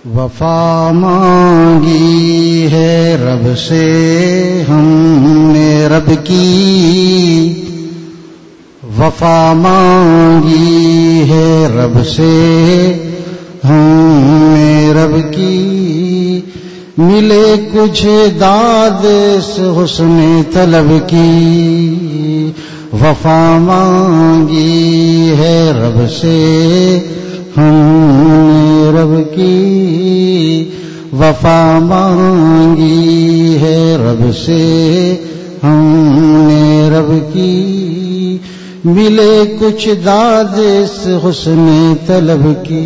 وفا مانگی ہے رب سے ہم نے رب کی، وفا مانگی ہے رب سے ہم نے رب کی، ملے کچھ داد اس حسن طلب کی، وفا مانگی ہے رب سے ہم نے رب کی، وفا مانگی ہے رب سے ہم نے رب کی، ملے کچھ داد اس حسن طلب کی،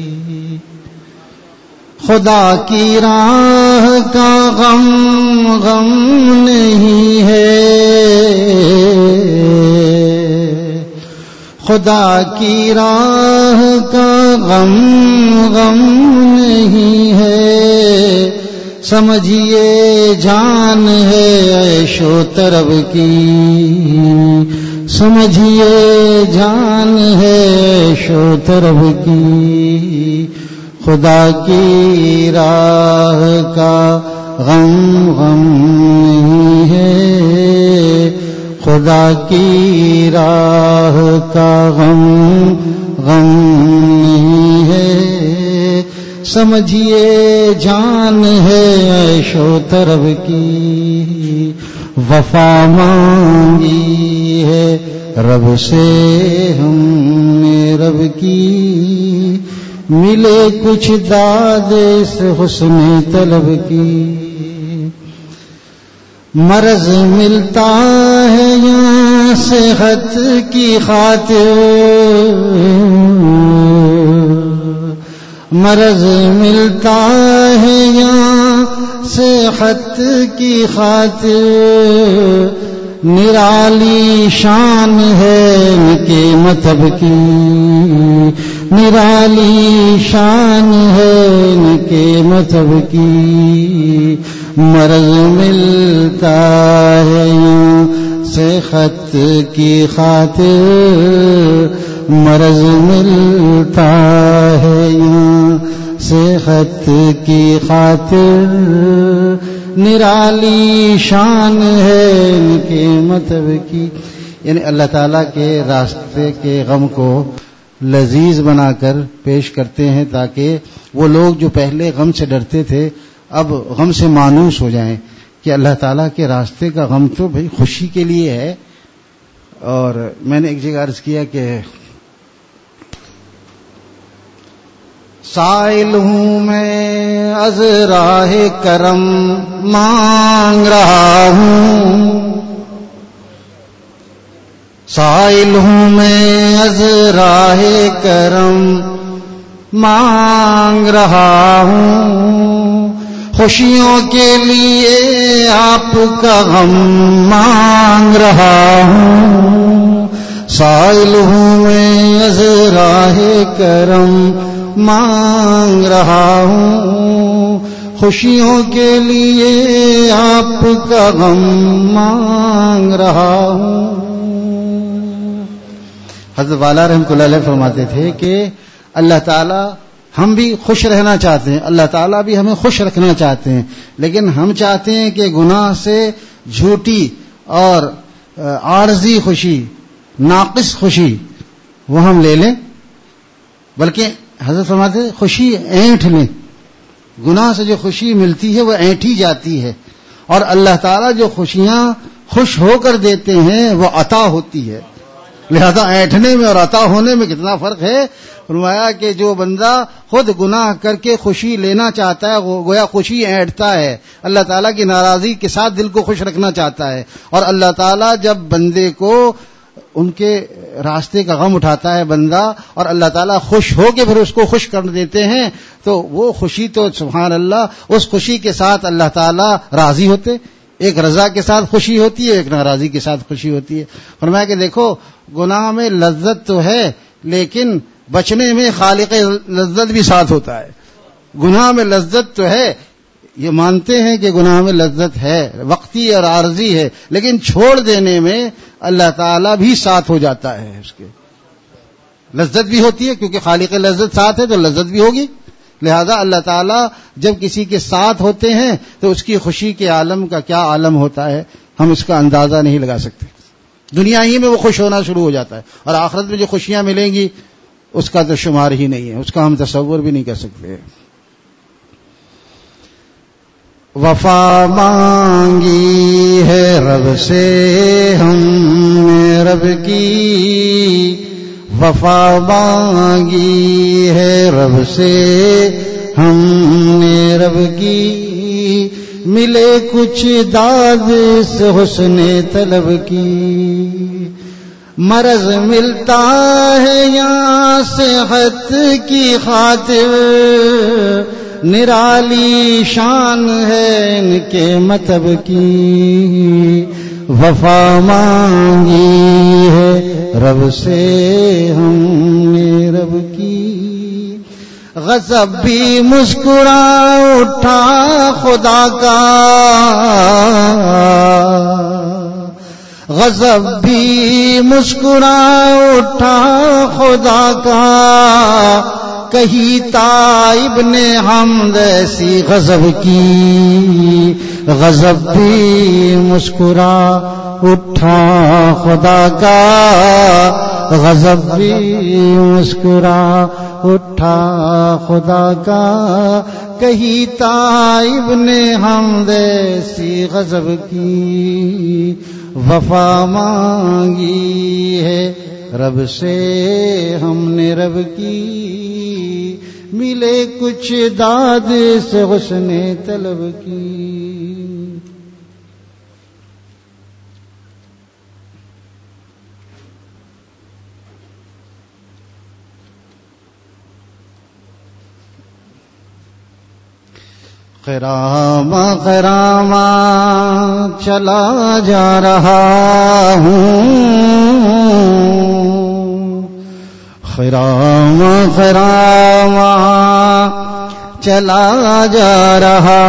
خدا کی راہ کا غم غم نہیں ہے، خدا کی راہ کا غم غم نہیں ہے، سمجھیے جان ہے عیش و طرب کی، سمجھیے جان ہے عیش و طرب کی، خدا کی راہ کا غم غم نہیں ہے، خدا کی راہ کا غم غم نہیں ہے، سمجھیے جان ہے عیش و طرب کی، وفا مانگی ہے رب سے ہم نے رب کی، ملے کچھ داد اس حسن طلب کی، مرض ملتا ہے یا صحت کی خاطر، مرض ملتا ہے یا صحت کی خاطر، نرالی شان ہے ان کے مذہب کی، نرالی شان ہے ان کے مذہب کی، مرض ملتا ہے یوں صحت کی خاطر، مرض ملتا ہے یوں صحت کی خاطر، نرالی شان ہے ان کے مذہب کی، یعنی اللہ تعالیٰ کے راستے کے غم کو لذیذ بنا کر پیش کرتے ہیں تاکہ وہ لوگ جو پہلے غم سے ڈرتے تھے اب غم سے مانوس ہو جائیں کہ اللہ تعالیٰ کے راستے کا غم تو بھئی خوشی کے لیے ہے۔ اور میں نے ایک جگہ عرض کیا کہ سائل ہوں میں از راہ کرم مانگ رہا ہوں، سائل ہوں میں از راہ کرم مانگ رہا ہوں، خوشیوں کے لیے آپ کا غم مانگ رہا ہوں، سائل ہوں میں از راہ کرم مانگ رہا ہوں، خوشیوں کے لیے آپ کا غم مانگ رہا ہوں۔ حضرت والا رحمۃ اللہ علیہ فرماتے تھے کہ اللہ تعالیٰ ہم بھی خوش رہنا چاہتے ہیں، اللہ تعالیٰ بھی ہمیں خوش رکھنا چاہتے ہیں، لیکن ہم چاہتے ہیں کہ گناہ سے جھوٹی اور عارضی خوشی، ناقص خوشی وہ ہم لے لیں، بلکہ حضرت فرماتے ہیں خوشی اینٹ لیں، گناہ سے جو خوشی ملتی ہے وہ اینٹی جاتی ہے، اور اللہ تعالیٰ جو خوشیاں خوش ہو کر دیتے ہیں وہ عطا ہوتی ہے، لہذا اینٹنے میں اور عطا ہونے میں کتنا فرق ہے۔ فرمایا کہ جو بندہ خود گناہ کر کے خوشی لینا چاہتا ہے وہ گویا خوشی اینٹتا ہے، اللہ تعالیٰ کی ناراضی کے ساتھ دل کو خوش رکھنا چاہتا ہے، اور اللہ تعالیٰ جب بندے کو ان کے راستے کا غم اٹھاتا ہے بندہ اور اللہ تعالیٰ خوش ہو کے پھر اس کو خوش کر دیتے ہیں تو وہ خوشی تو سبحان اللہ اس خوشی کے ساتھ اللہ تعالیٰ راضی ہوتے، ایک رضا کے ساتھ خوشی ہوتی ہے، ایک ناراضی کے ساتھ خوشی ہوتی ہے۔ فرمایا کہ دیکھو گناہ میں لذت تو ہے لیکن بچنے میں خالق لذت بھی ساتھ ہوتا ہے، گناہ میں لذت تو ہے، یہ مانتے ہیں کہ گناہ میں لذت ہے، وقتی اور عارضی ہے، لیکن چھوڑ دینے میں اللہ تعالیٰ بھی ساتھ ہو جاتا ہے، اس کے لذت بھی ہوتی ہے کیونکہ خالق لذت ساتھ ہے تو لذت بھی ہوگی، لہذا اللہ تعالیٰ جب کسی کے ساتھ ہوتے ہیں تو اس کی خوشی کے عالم کا کیا عالم ہوتا ہے ہم اس کا اندازہ نہیں لگا سکتے. دنیا ہی میں وہ خوش ہونا شروع ہو جاتا ہے اور آخرت میں جو خوشیاں ملیں گی اس کا تو شمار ہی نہیں ہے, اس کا ہم تصور بھی نہیں کر سکتے. وفا مانگی ہے رب سے ہم نے رب کی, وفا مانگی ہے رب سے ہم نے رب کی, ملے کچھ داد سے حسن طلب کی. مرض ملتا ہے یا صحت کی خاطر, نرالی شان ہے ان کے مطلب کی. وفا مانگی ہے رب سے ہم نے رب کی, غضب بھی مسکرا اٹھا خدا کا, غضب بھی مسکرا اٹھا خدا کا, کہیں تائب نے حمد ایسی غضب کی. غضب بھی مسکرا اٹھا خدا کا, غضب بھی مسکرا اٹھا خدا کا, کہیں تائب نے حمد ایسی غضب کی. وفا مانگی ہے رب سے ہم نے رب کی, ملے کچھ داد سے حسن طلب کی. خراما خراما چلا جا رہا ہوں, خراما خراما چلا جا رہا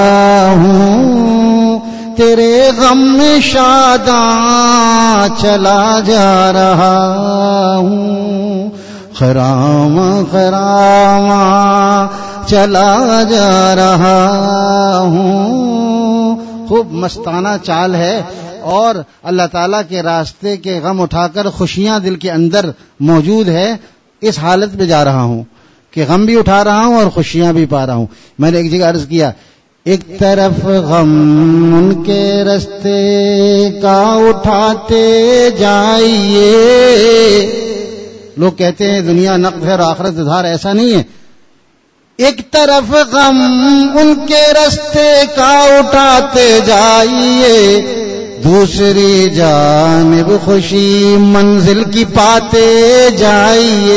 ہوں, تیرے غم میں شاداں چلا جا رہا ہوں. خراما خراما چلا جا رہا ہوں. خوب مستانہ چال ہے اور اللہ تعالیٰ کے راستے کے غم اٹھا کر خوشیاں دل کے اندر موجود ہے. اس حالت میں جا رہا ہوں کہ غم بھی اٹھا رہا ہوں اور خوشیاں بھی پا رہا ہوں. میں نے ایک جگہ عرض کیا, ایک طرف غم ان کے راستے کا اٹھاتے جائیے. لوگ کہتے ہیں دنیا نقد ہے اور آخرت ادھار, ایسا نہیں ہے. ایک طرف غم ان کے راستے کا اٹھاتے جائیے, دوسری جانب خوشی منزل کی پاتے جائیے.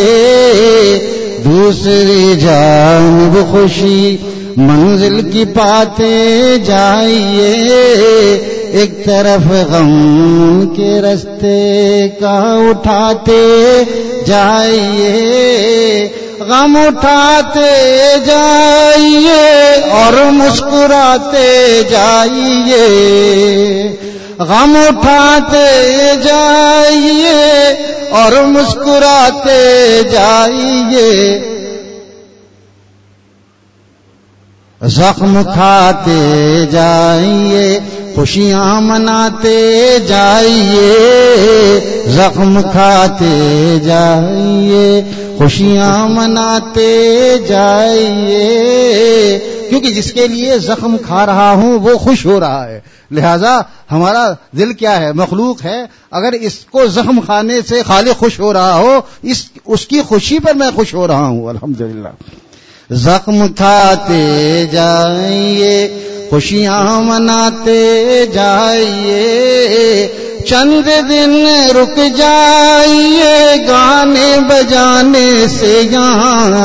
دوسری جانب خوشی منزل کی پاتے جائیے. ایک طرف غم کے راستے کا اٹھاتے جائیے, غم اٹھاتے جائیے اور مسکراتے جائیے. غم اٹھاتے جائیے اور مسکراتے جائیے. زخم کھاتے جائیے, خوشیاں مناتے جائیے. زخم کھاتے جائیے, خوشیاں مناتے جائیے. کیونکہ جس کے لیے زخم کھا رہا ہوں وہ خوش ہو رہا ہے, لہذا ہمارا دل کیا ہے, مخلوق ہے. اگر اس کو زخم کھانے سے خالق خوش ہو رہا ہو, اس کی خوشی پر میں خوش ہو رہا ہوں الحمدللہ. زخم کھاتے جائیے, خوشیاں مناتے جائیے. چند دن رک جائیے گانے بجانے سے یہاں.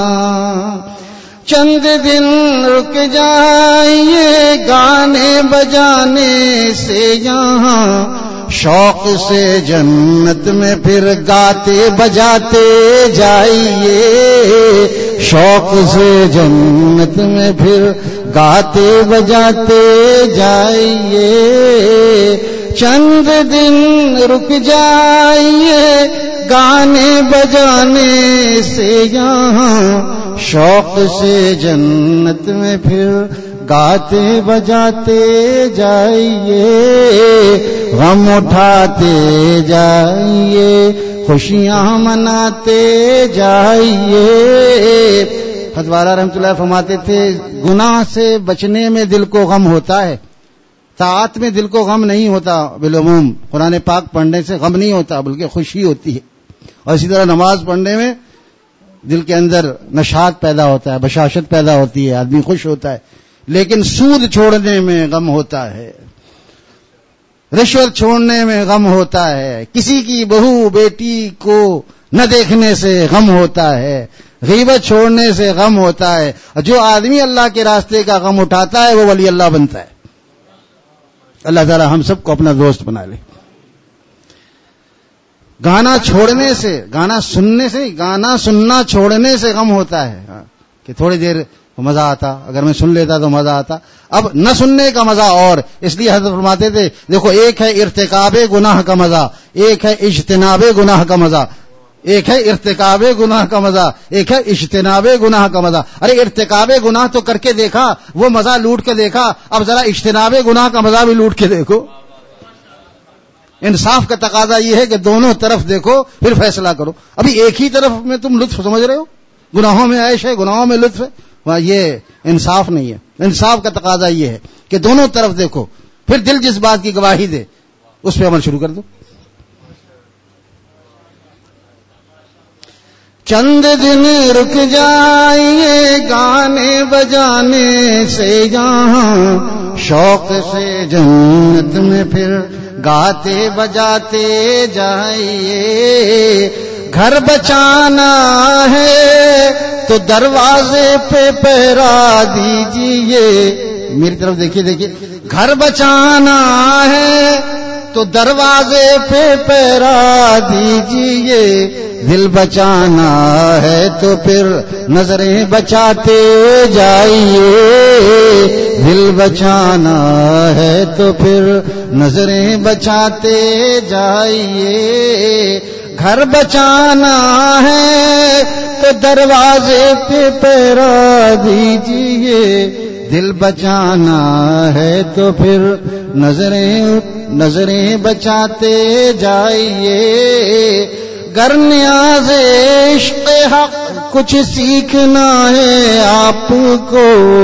چند دن رک جائیے گانے بجانے سے یہاں. شوق سے جنت میں پھر گاتے بجاتے جائیے. شوق سے جنت میں پھر گاتے بجاتے جائیے. چند دن رک جائیے گانے بجانے سے یہاں. شوق سے جنت میں پھر گاتے بجاتے جائیے، غم اٹھاتے جائیے، خوشیاں مناتے جائیے۔ حضرت والا رحمۃ اللہ فرماتے تھے گناہ سے بچنے میں دل کو غم ہوتا ہے، طاعت میں دل کو غم نہیں ہوتا، بالعموم قرآن پاک پڑھنے سے غم نہیں ہوتا بلکہ خوشی ہوتی ہے، اور اسی طرح نماز پڑھنے میں دل کے اندر نشاط پیدا ہوتا ہے، بشاشت پیدا ہوتی ہے، آدمی خوش ہوتا ہے۔ لیکن سود چھوڑنے میں غم ہوتا ہے، رشوت چھوڑنے میں غم ہوتا ہے، کسی کی بہو بیٹی کو نہ دیکھنے سے غم ہوتا ہے، غیبت چھوڑنے سے غم ہوتا ہے، اور جو آدمی اللہ کے راستے کا غم اٹھاتا ہے وہ ولی اللہ بنتا ہے۔ اللہ تعالی ہم سب کو اپنا دوست بنا لے۔ گانا چھوڑنے سے، گانا سننے سے، گانا سننا چھوڑنے سے غم ہوتا ہے کہ تھوڑی دیر مزہ آتا، اگر میں سن لیتا تو مزہ آتا، اب نہ سننے کا مزہ اور، اس لیے حضرت فرماتے تھے دیکھو ایک ہے ارتکاب گناہ کا مزہ، ایک ہے اجتناب گناہ کا مزہ، ایک ہے ارتکاب گناہ کا مزہ، ایک ہے اجتناب گناہ کا مزہ۔ ارے ارتکاب گناہ تو کر کے دیکھا، وہ مزہ لوٹ کے دیکھا، اب ذرا اجتناب گناہ کا مزہ بھی لوٹ کے دیکھو۔ انصاف کا تقاضا یہ ہے کہ دونوں طرف دیکھو پھر فیصلہ کرو۔ ابھی ایک ہی طرف میں تم لطف سمجھ رہے ہو، گناہوں میں عیش ہے، گناہوں میں لطف ہے، وہاں یہ انصاف نہیں ہے۔ انصاف کا تقاضا یہ ہے کہ دونوں طرف دیکھو، پھر دل جس بات کی گواہی دے اس پہ عمل شروع کر دو۔ چند دن رک جائیے گانے بجانے سے یہاں، شوق سے جنت میں پھر گاتے بجاتے جائیے۔ گھر بچانا ہے تو دروازے پہ پہرا دیجیے، میری طرف دیکھیے دیکھیے، گھر بچانا ہے تو دروازے پہ پہرا دیجیے، دل بچانا ہے تو پھر نظریں بچاتے جائیے، دل بچانا ہے تو پھر نظریں بچاتے جائیے۔ گھر بچانا ہے تو دروازے پہ پہرا دیجیے، دل بچانا ہے تو پھر نظریں بچاتے جائیے۔ گر نیاز عشق حق کچھ سیکھنا ہے آپ کو،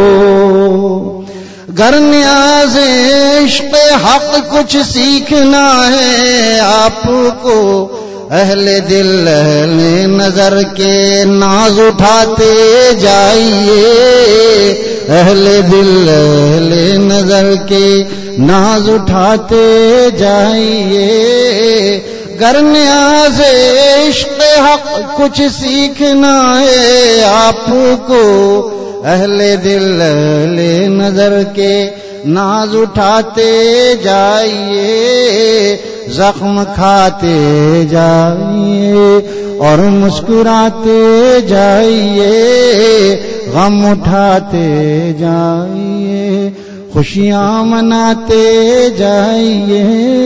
گر نیاز عشق حق کچھ سیکھنا ہے آپ کو، اہل دل اہل نظر کے ناز اٹھاتے جائیے، اہل دل اہل نظر کے ناز اٹھاتے جائیے۔ گر نیاز عشق حق کچھ سیکھنا ہے آپ کو، اہل دل اہل نظر کے ناز اٹھاتے جائیے، زخم کھاتے جائیے اور مسکراتے جائیے، غم اٹھاتے جائیے، خوشیاں مناتے جائیے۔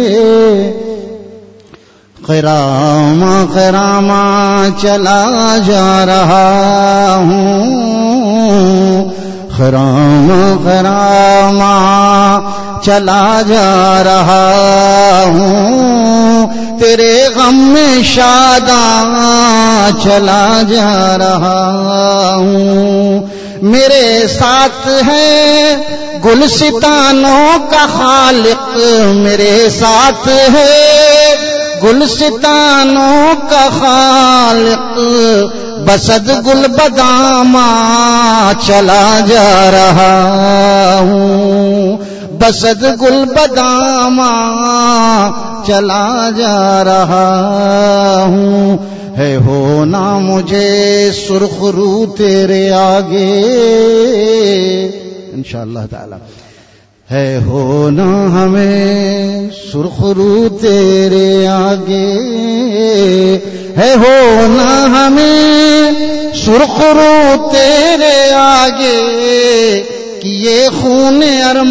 خراما خراما چلا جا رہا ہوں، خراما خراما چلا جا رہا ہوں، تیرے غم میں شاداں چلا جا رہا ہوں۔ میرے ساتھ ہے گلستانوں کا خالق، میرے ساتھ ہے گلستانوں کا خالق، بسد گل بداماں چلا جا رہا ہوں، بسد گل بداماں چلا جا رہا ہوں۔ ہے ہونا مجھے سرخ رو تیرے آگے، انشاءاللہ تعالی ہے ہونا ہمیں سرخ رو تیرے آگے، ہے ہونا ہمیں سرخ رو تیرے آگے، کہ یہ خون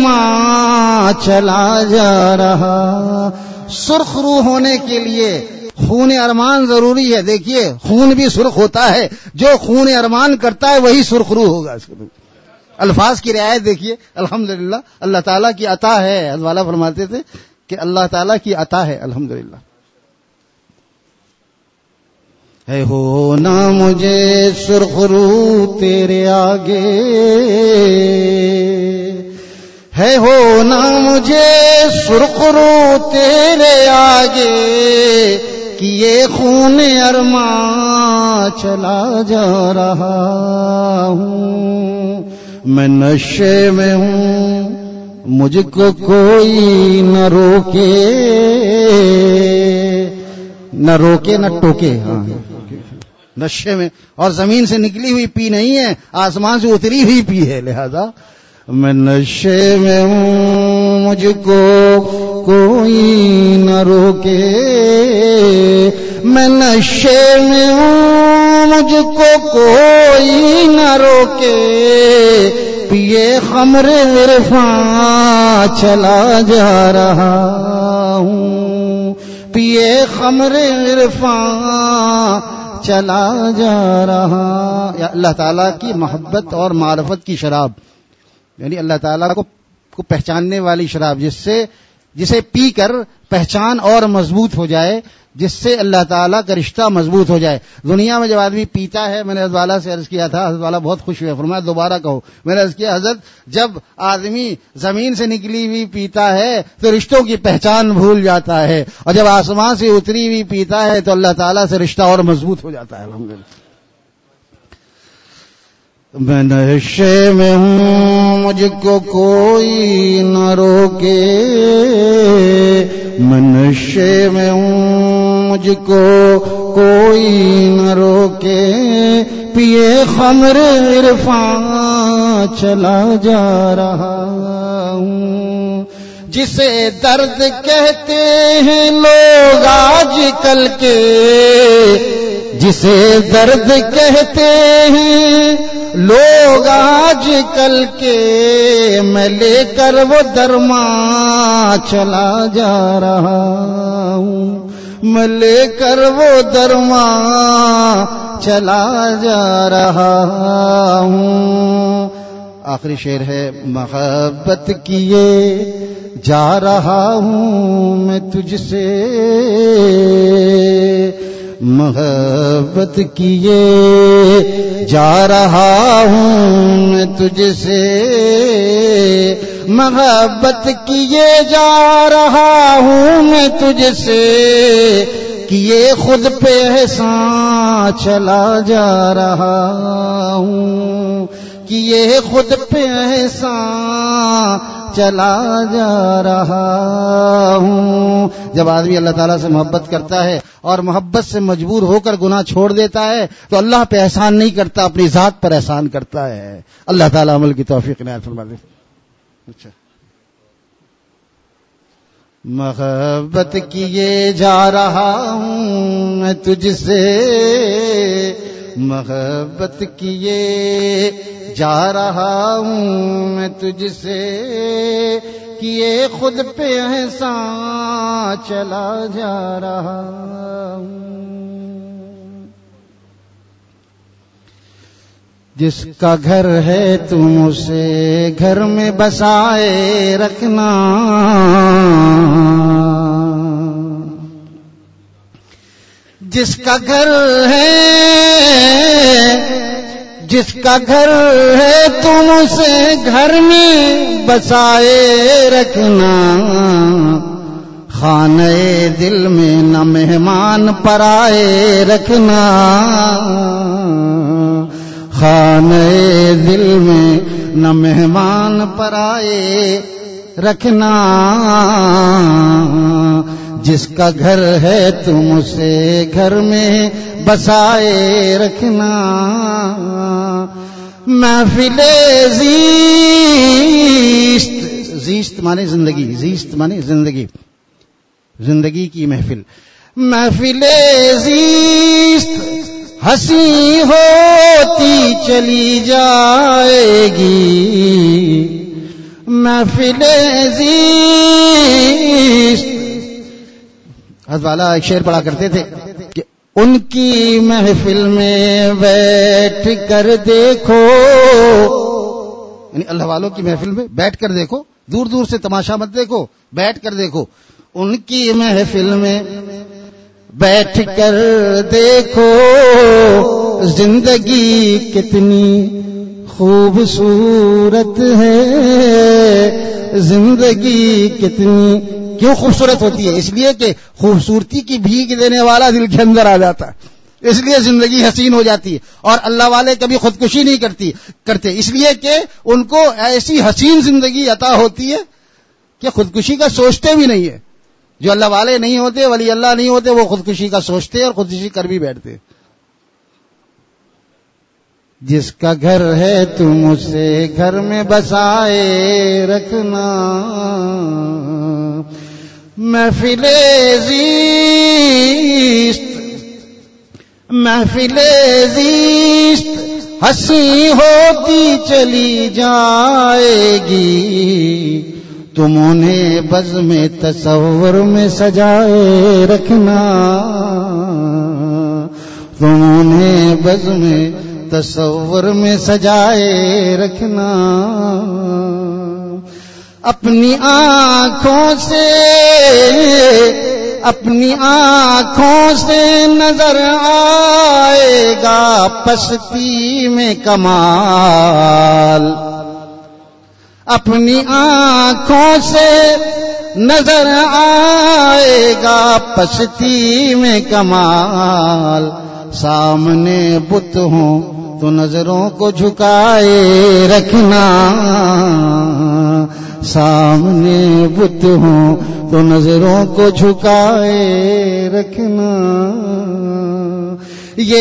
ارماں چلا جا رہا۔ سرخ رو ہونے کے لیے خون ارمان ضروری ہے. دیکھیے خون بھی سرخ ہوتا ہے, جو خون ارمان کرتا ہے وہی سرخ رو ہوگا. الفاظ کی رعایت دیکھیے. الحمدللہ اللہ تعالیٰ کی عطا ہے. حضرت والا فرماتے تھے کہ اللہ تعالیٰ کی عطا ہے. الحمدللہ. ہے ہونا مجھے سرخ رو تیرے آگے, ہے ہونا مجھے سرخ رو تیرے آگے, کہ یہ خون ارماں چلا جا رہا ہوں. میں نشے میں ہوں مجھ کو کوئی نہ روکے, نہ روکے نہ ٹوکے. ہاں نشے میں, اور زمین سے نکلی ہوئی پی نہیں ہے, آسمان سے اتری ہوئی پی ہے. لہذا میں نشے میں ہوں مجھ کو کوئی نہ روکے, میں نشے میں ہوں مجھ کو کوئی نہ روکے, پیے خمر عرفاں چلا جا رہا ہوں, پیے خمر عرفاں چلا جا رہا. یا اللہ تعالیٰ کی محبت اور معرفت کی شراب, یعنی اللہ تعالیٰ کو پہچاننے والی شراب, جسے پی کر پہچان اور مضبوط ہو جائے, جس سے اللہ تعالیٰ کا رشتہ مضبوط ہو جائے. دنیا میں جب آدمی پیتا ہے, میں نے حضرت والا سے عرض کیا تھا, حضرت والا بہت خوش ہوئے, فرمایا دوبارہ کہو. میں نے عرض کیا حضرت جب آدمی زمین سے نکلی ہوئی پیتا ہے تو رشتوں کی پہچان بھول جاتا ہے, اور جب آسمان سے اتری ہوئی پیتا ہے تو اللہ تعالیٰ سے رشتہ اور مضبوط ہو جاتا ہے. الحمدللہ. میں نشے میں ہوں مجھ کو کوئی نہ روکے, میں نشے میں ہوں مجھ کو کوئی نہ روکے, پیے خمر عرفاں چلا جا رہا ہوں. جسے درد کہتے ہیں لوگ آج کل کے, جسے درد کہتے ہیں لوگ آج کل کے, میں لے کر وہ درماں چلا جا رہا ہوں, میں لے کر وہ درماں چلا جا رہا ہوں. آخری شعر ہے. محبت کیے جا رہا ہوں میں تجھ سے, محبت کیے جا رہا ہوں میں تجھ سے, محبت کیے جا رہا ہوں میں تجھ سے, کیے خود پہ احسان چلا جا رہا ہوں, کیے خود پہ احسان چلا جا رہا ہوں. جب آدمی اللہ تعالیٰ سے محبت کرتا ہے اور محبت سے مجبور ہو کر گناہ چھوڑ دیتا ہے تو اللہ پہ احسان نہیں کرتا, اپنی ذات پر احسان کرتا ہے. اللہ تعالیٰ عمل کی توفیق عنایت فرما دے. اچھا, محبت کیے جا رہا ہوں میں تجھ سے, محبت کیے جا رہا ہوں میں تجھ سے, کیے خود پہ احسان چلا جا رہا ہوں. جس کا گھر ہے تم اسے گھر میں بسائے رکھنا, جس کا گھر ہے, جس کا گھر ہے تم اسے گھر میں بسائے رکھنا, خانہ دل میں نہ مہمان پرائے رکھنا, خانہ دل میں نہ مہمان پرائے رکھنا. جس کا گھر ہے تم اسے گھر میں بسائے رکھنا. محفل زیست, زیست مانے زندگی, زیست مانے زندگی, زندگی کی محفل. محفل زیست ہنسی ہوتی چلی جائے گی, محفل زیست حضرت والا ایک شعر پڑھا کرتے تھے کہ ان کی محفل میں بیٹھ کر دیکھو، یعنی اللہ والوں کی محفل میں بیٹھ کر دیکھو، دور دور سے تماشا مت دیکھو، بیٹھ کر دیکھو. ان کی محفل میں بیٹھ کر دیکھو زندگی کتنی خوبصورت ہے، زندگی کتنی کیوں خوبصورت ہوتی ہے؟ اس لیے کہ خوبصورتی کی بھیگ دینے والا دل کے اندر آ جاتا ہے، اس لیے زندگی حسین ہو جاتی ہے. اور اللہ والے کبھی خودکشی نہیں کرتے، اس لیے کہ ان کو ایسی حسین زندگی عطا ہوتی ہے کہ خودکشی کا سوچتے بھی نہیں ہے. جو اللہ والے نہیں ہوتے، ولی اللہ نہیں ہوتے، وہ خودکشی کا سوچتے اور خودکشی کر بھی بیٹھتے. جس کا گھر ہے تم اسے گھر میں بسائے رکھنا، محفل زیست ہنسی ہوتی چلی جائے گی، تم انہیں بزم تصور میں سجائے رکھنا، تم انہیں بزم تصور میں سجائے رکھنا. اپنی آنکھوں سے نظر آئے گا پستی میں کمال، اپنی آنکھوں سے نظر آئے گا پستی میں کمال. سامنے بت ہوں تو نظروں کو جھکائے رکھنا، سامنے بت ہوں تو نظروں کو جھکائے رکھنا. یہ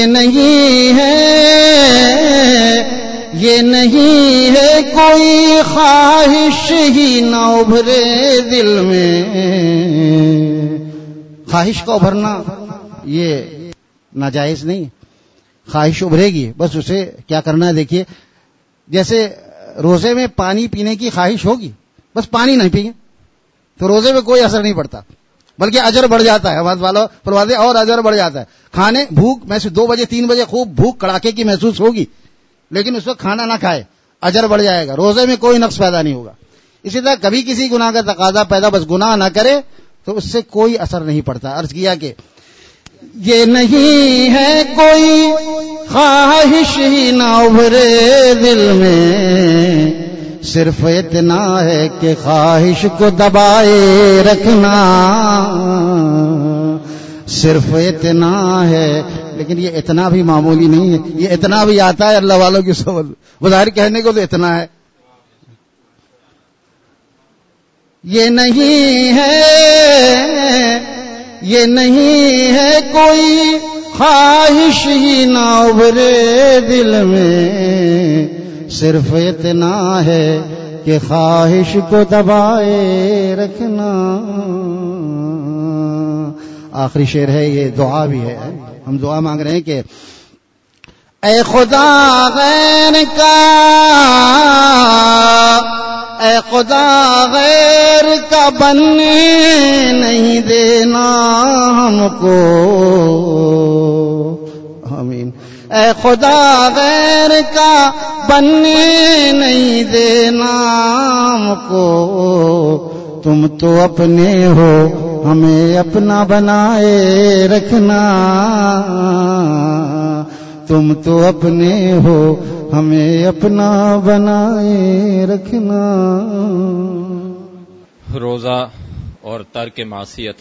نہیں ہے کوئی خواہش ہی نہ ابھرے دل میں. خواہش کا ابھرنا یہ ناجائز نہیں، خواہش ابھرے گی، بس اسے کیا کرنا ہے دیکھیے. جیسے روزے میں پانی پینے کی خواہش ہوگی، بس پانی نہیں پئیں تو روزے میں کوئی اثر نہیں پڑتا، بلکہ اجر بڑھ جاتا ہے. ہمارے والوں پرواز اور اجر بڑھ جاتا ہے. کھانے بھوک میں سے 2 بجے 3 بجے خوب بھوک کڑاکے کی محسوس ہوگی، لیکن اس وقت کھانا نہ کھائے، اجر بڑھ جائے گا، روزے میں کوئی نقص پیدا نہیں ہوگا. اسی طرح کبھی کسی گناہ کا تقاضا پیدا، بس گناہ نہ کرے تو اس سے کوئی اثر نہیں پڑتا. عرض کیا کہ یہ نہیں ہے کوئی خواہش ہی نہ ابھرے دل میں، صرف اتنا ہے کہ خواہش کو دبائے رکھنا، صرف اتنا ہے. لیکن یہ اتنا بھی معمولی نہیں ہے، یہ اتنا بھی آتا ہے اللہ والوں کی سمجھ. بظاہر کہنے کو تو اتنا ہے. یہ نہیں ہے کوئی خواہش ہی نہ ابھرے دل میں، صرف اتنا ہے کہ خواہش کو دبائے رکھنا. آخری شعر ہے، یہ دعا بھی ہے. ہم دعا مانگ رہے ہیں کہ اے خدا غیر کا بننے نہیں دینا ہم کو. آمین. اے خدا غیر کا بننے نہیں دینا ہم کو، تم تو اپنے ہو ہمیں اپنا بنائے رکھنا، تم تو اپنے ہو ہمیں اپنا بنائے رکھنا. روزہ اور ترک معصیت.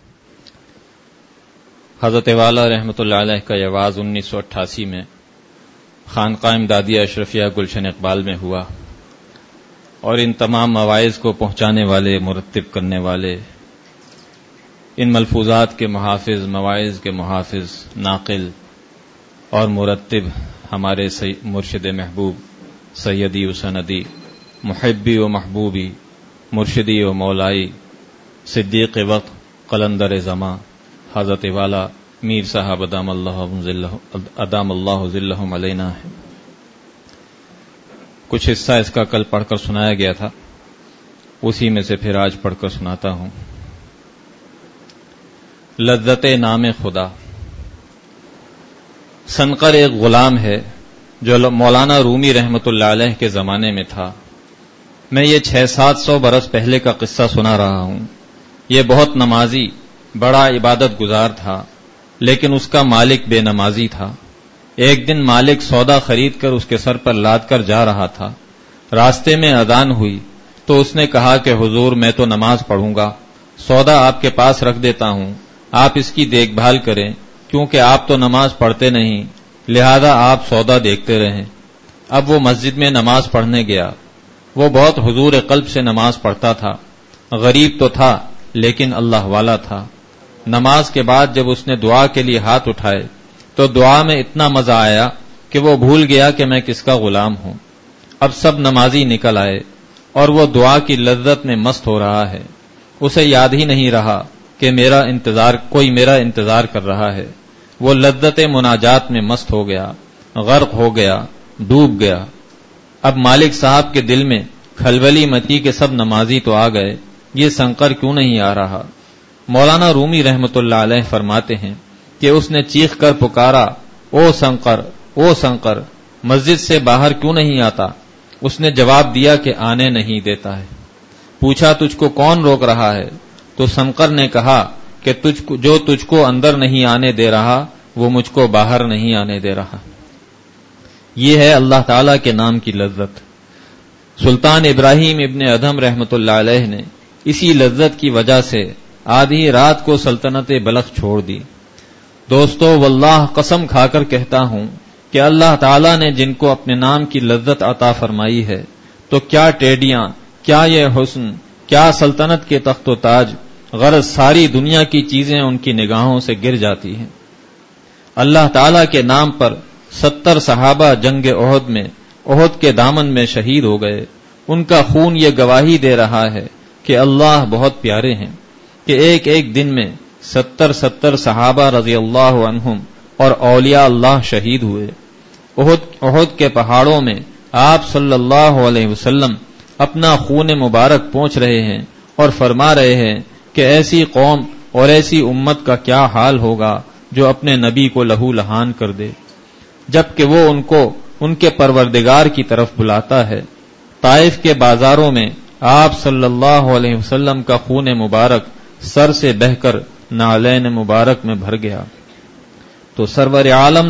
حضرت والا رحمۃ اللہ علیہ کا یہ واز 1988 میں خانقاہ امدادیہ اشرفیہ گلشن اقبال میں ہوا، اور ان تمام مواعظ کو پہنچانے والے، مرتب کرنے والے، ان ملفوظات کے محافظ، مواعظ کے محافظ، ناقل اور مرتب ہمارے مرشد محبوب سیدی و سندی، محبی و محبوبی، مرشدی و مولائی، صدیق وقت، قلندر زماں، حضرت والا میر صاحب ادام اللہ ذلہم علینا ہے. کچھ حصہ اس کا کل پڑھ کر سنایا گیا تھا، اسی میں سے پھر آج پڑھ کر سناتا ہوں. لذت نام خدا. سنقر ایک غلام ہے جو مولانا رومی رحمت اللہ علیہ کے زمانے میں تھا. میں یہ 600-700 برس پہلے کا قصہ سنا رہا ہوں. یہ بہت نمازی، بڑا عبادت گزار تھا، لیکن اس کا مالک بے نمازی تھا. ایک دن مالک سودا خرید کر اس کے سر پر لاد کر جا رہا تھا. راستے میں اذان ہوئی تو اس نے کہا کہ حضور میں تو نماز پڑھوں گا، سودا آپ کے پاس رکھ دیتا ہوں، آپ اس کی دیکھ بھال کریں، کیونکہ آپ تو نماز پڑھتے نہیں، لہذا آپ سودا دیکھتے رہیں. اب وہ مسجد میں نماز پڑھنے گیا. وہ بہت حضور قلب سے نماز پڑھتا تھا. غریب تو تھا لیکن اللہ والا تھا. نماز کے بعد جب اس نے دعا کے لیے ہاتھ اٹھائے تو دعا میں اتنا مزہ آیا کہ وہ بھول گیا کہ میں کس کا غلام ہوں. اب سب نمازی نکل آئے اور وہ دعا کی لذت میں مست ہو رہا ہے. اسے یاد ہی نہیں رہا کہ کوئی میرا انتظار کر رہا ہے. وہ لذت مناجات میں مست ہو گیا، غرق ہو گیا، ڈوب گیا. اب مالک صاحب کے دل میں کھلبلی مچی کہ سب نمازی تو آ گئے، یہ سنقر کیوں نہیں آ رہا. مولانا رومی رحمت اللہ علیہ فرماتے ہیں کہ اس نے چیخ کر پکارا، او سنقر، او سنقر، مسجد سے باہر کیوں نہیں آتا؟ اس نے جواب دیا کہ آنے نہیں دیتا ہے. پوچھا تجھ کو کون روک رہا ہے؟ تو سنقر نے کہا کہ جو تجھ کو اندر نہیں آنے دے رہا وہ مجھ کو باہر نہیں آنے دے رہا. یہ ہے اللہ تعالی کے نام کی لذت. سلطان ابراہیم ابن ادھم رحمت اللہ علیہ نے اسی لذت کی وجہ سے آدھی رات کو سلطنت بلخ چھوڑ دی. دوستو واللہ قسم کھا کر کہتا ہوں کہ اللہ تعالیٰ نے جن کو اپنے نام کی لذت عطا فرمائی ہے تو کیا ٹیڈیاں، کیا یہ حسن، کیا سلطنت کے تخت و تاج، غرض ساری دنیا کی چیزیں ان کی نگاہوں سے گر جاتی ہیں. اللہ تعالیٰ کے نام پر 70 صحابہ جنگ احد میں احد کے دامن میں شہید ہو گئے. ان کا خون یہ گواہی دے رہا ہے کہ اللہ بہت پیارے ہیں کہ ایک ایک دن میں 70 صحابہ رضی اللہ عنہم اور اولیاء اللہ شہید ہوئے. احد کے پہاڑوں میں آپ صلی اللہ علیہ وسلم اپنا خون مبارک پونچھ رہے ہیں اور فرما رہے ہیں کہ ایسی قوم اور ایسی امت کا کیا حال ہوگا جو اپنے نبی کو لہو لہان کر دے، جبکہ وہ ان کو ان کے پروردگار کی طرف بلاتا ہے. طائف کے بازاروں میں آپ صلی اللہ علیہ وسلم کا خون مبارک سر سے بہ کر نعلین مبارک میں بھر گیا. تو سرور عالم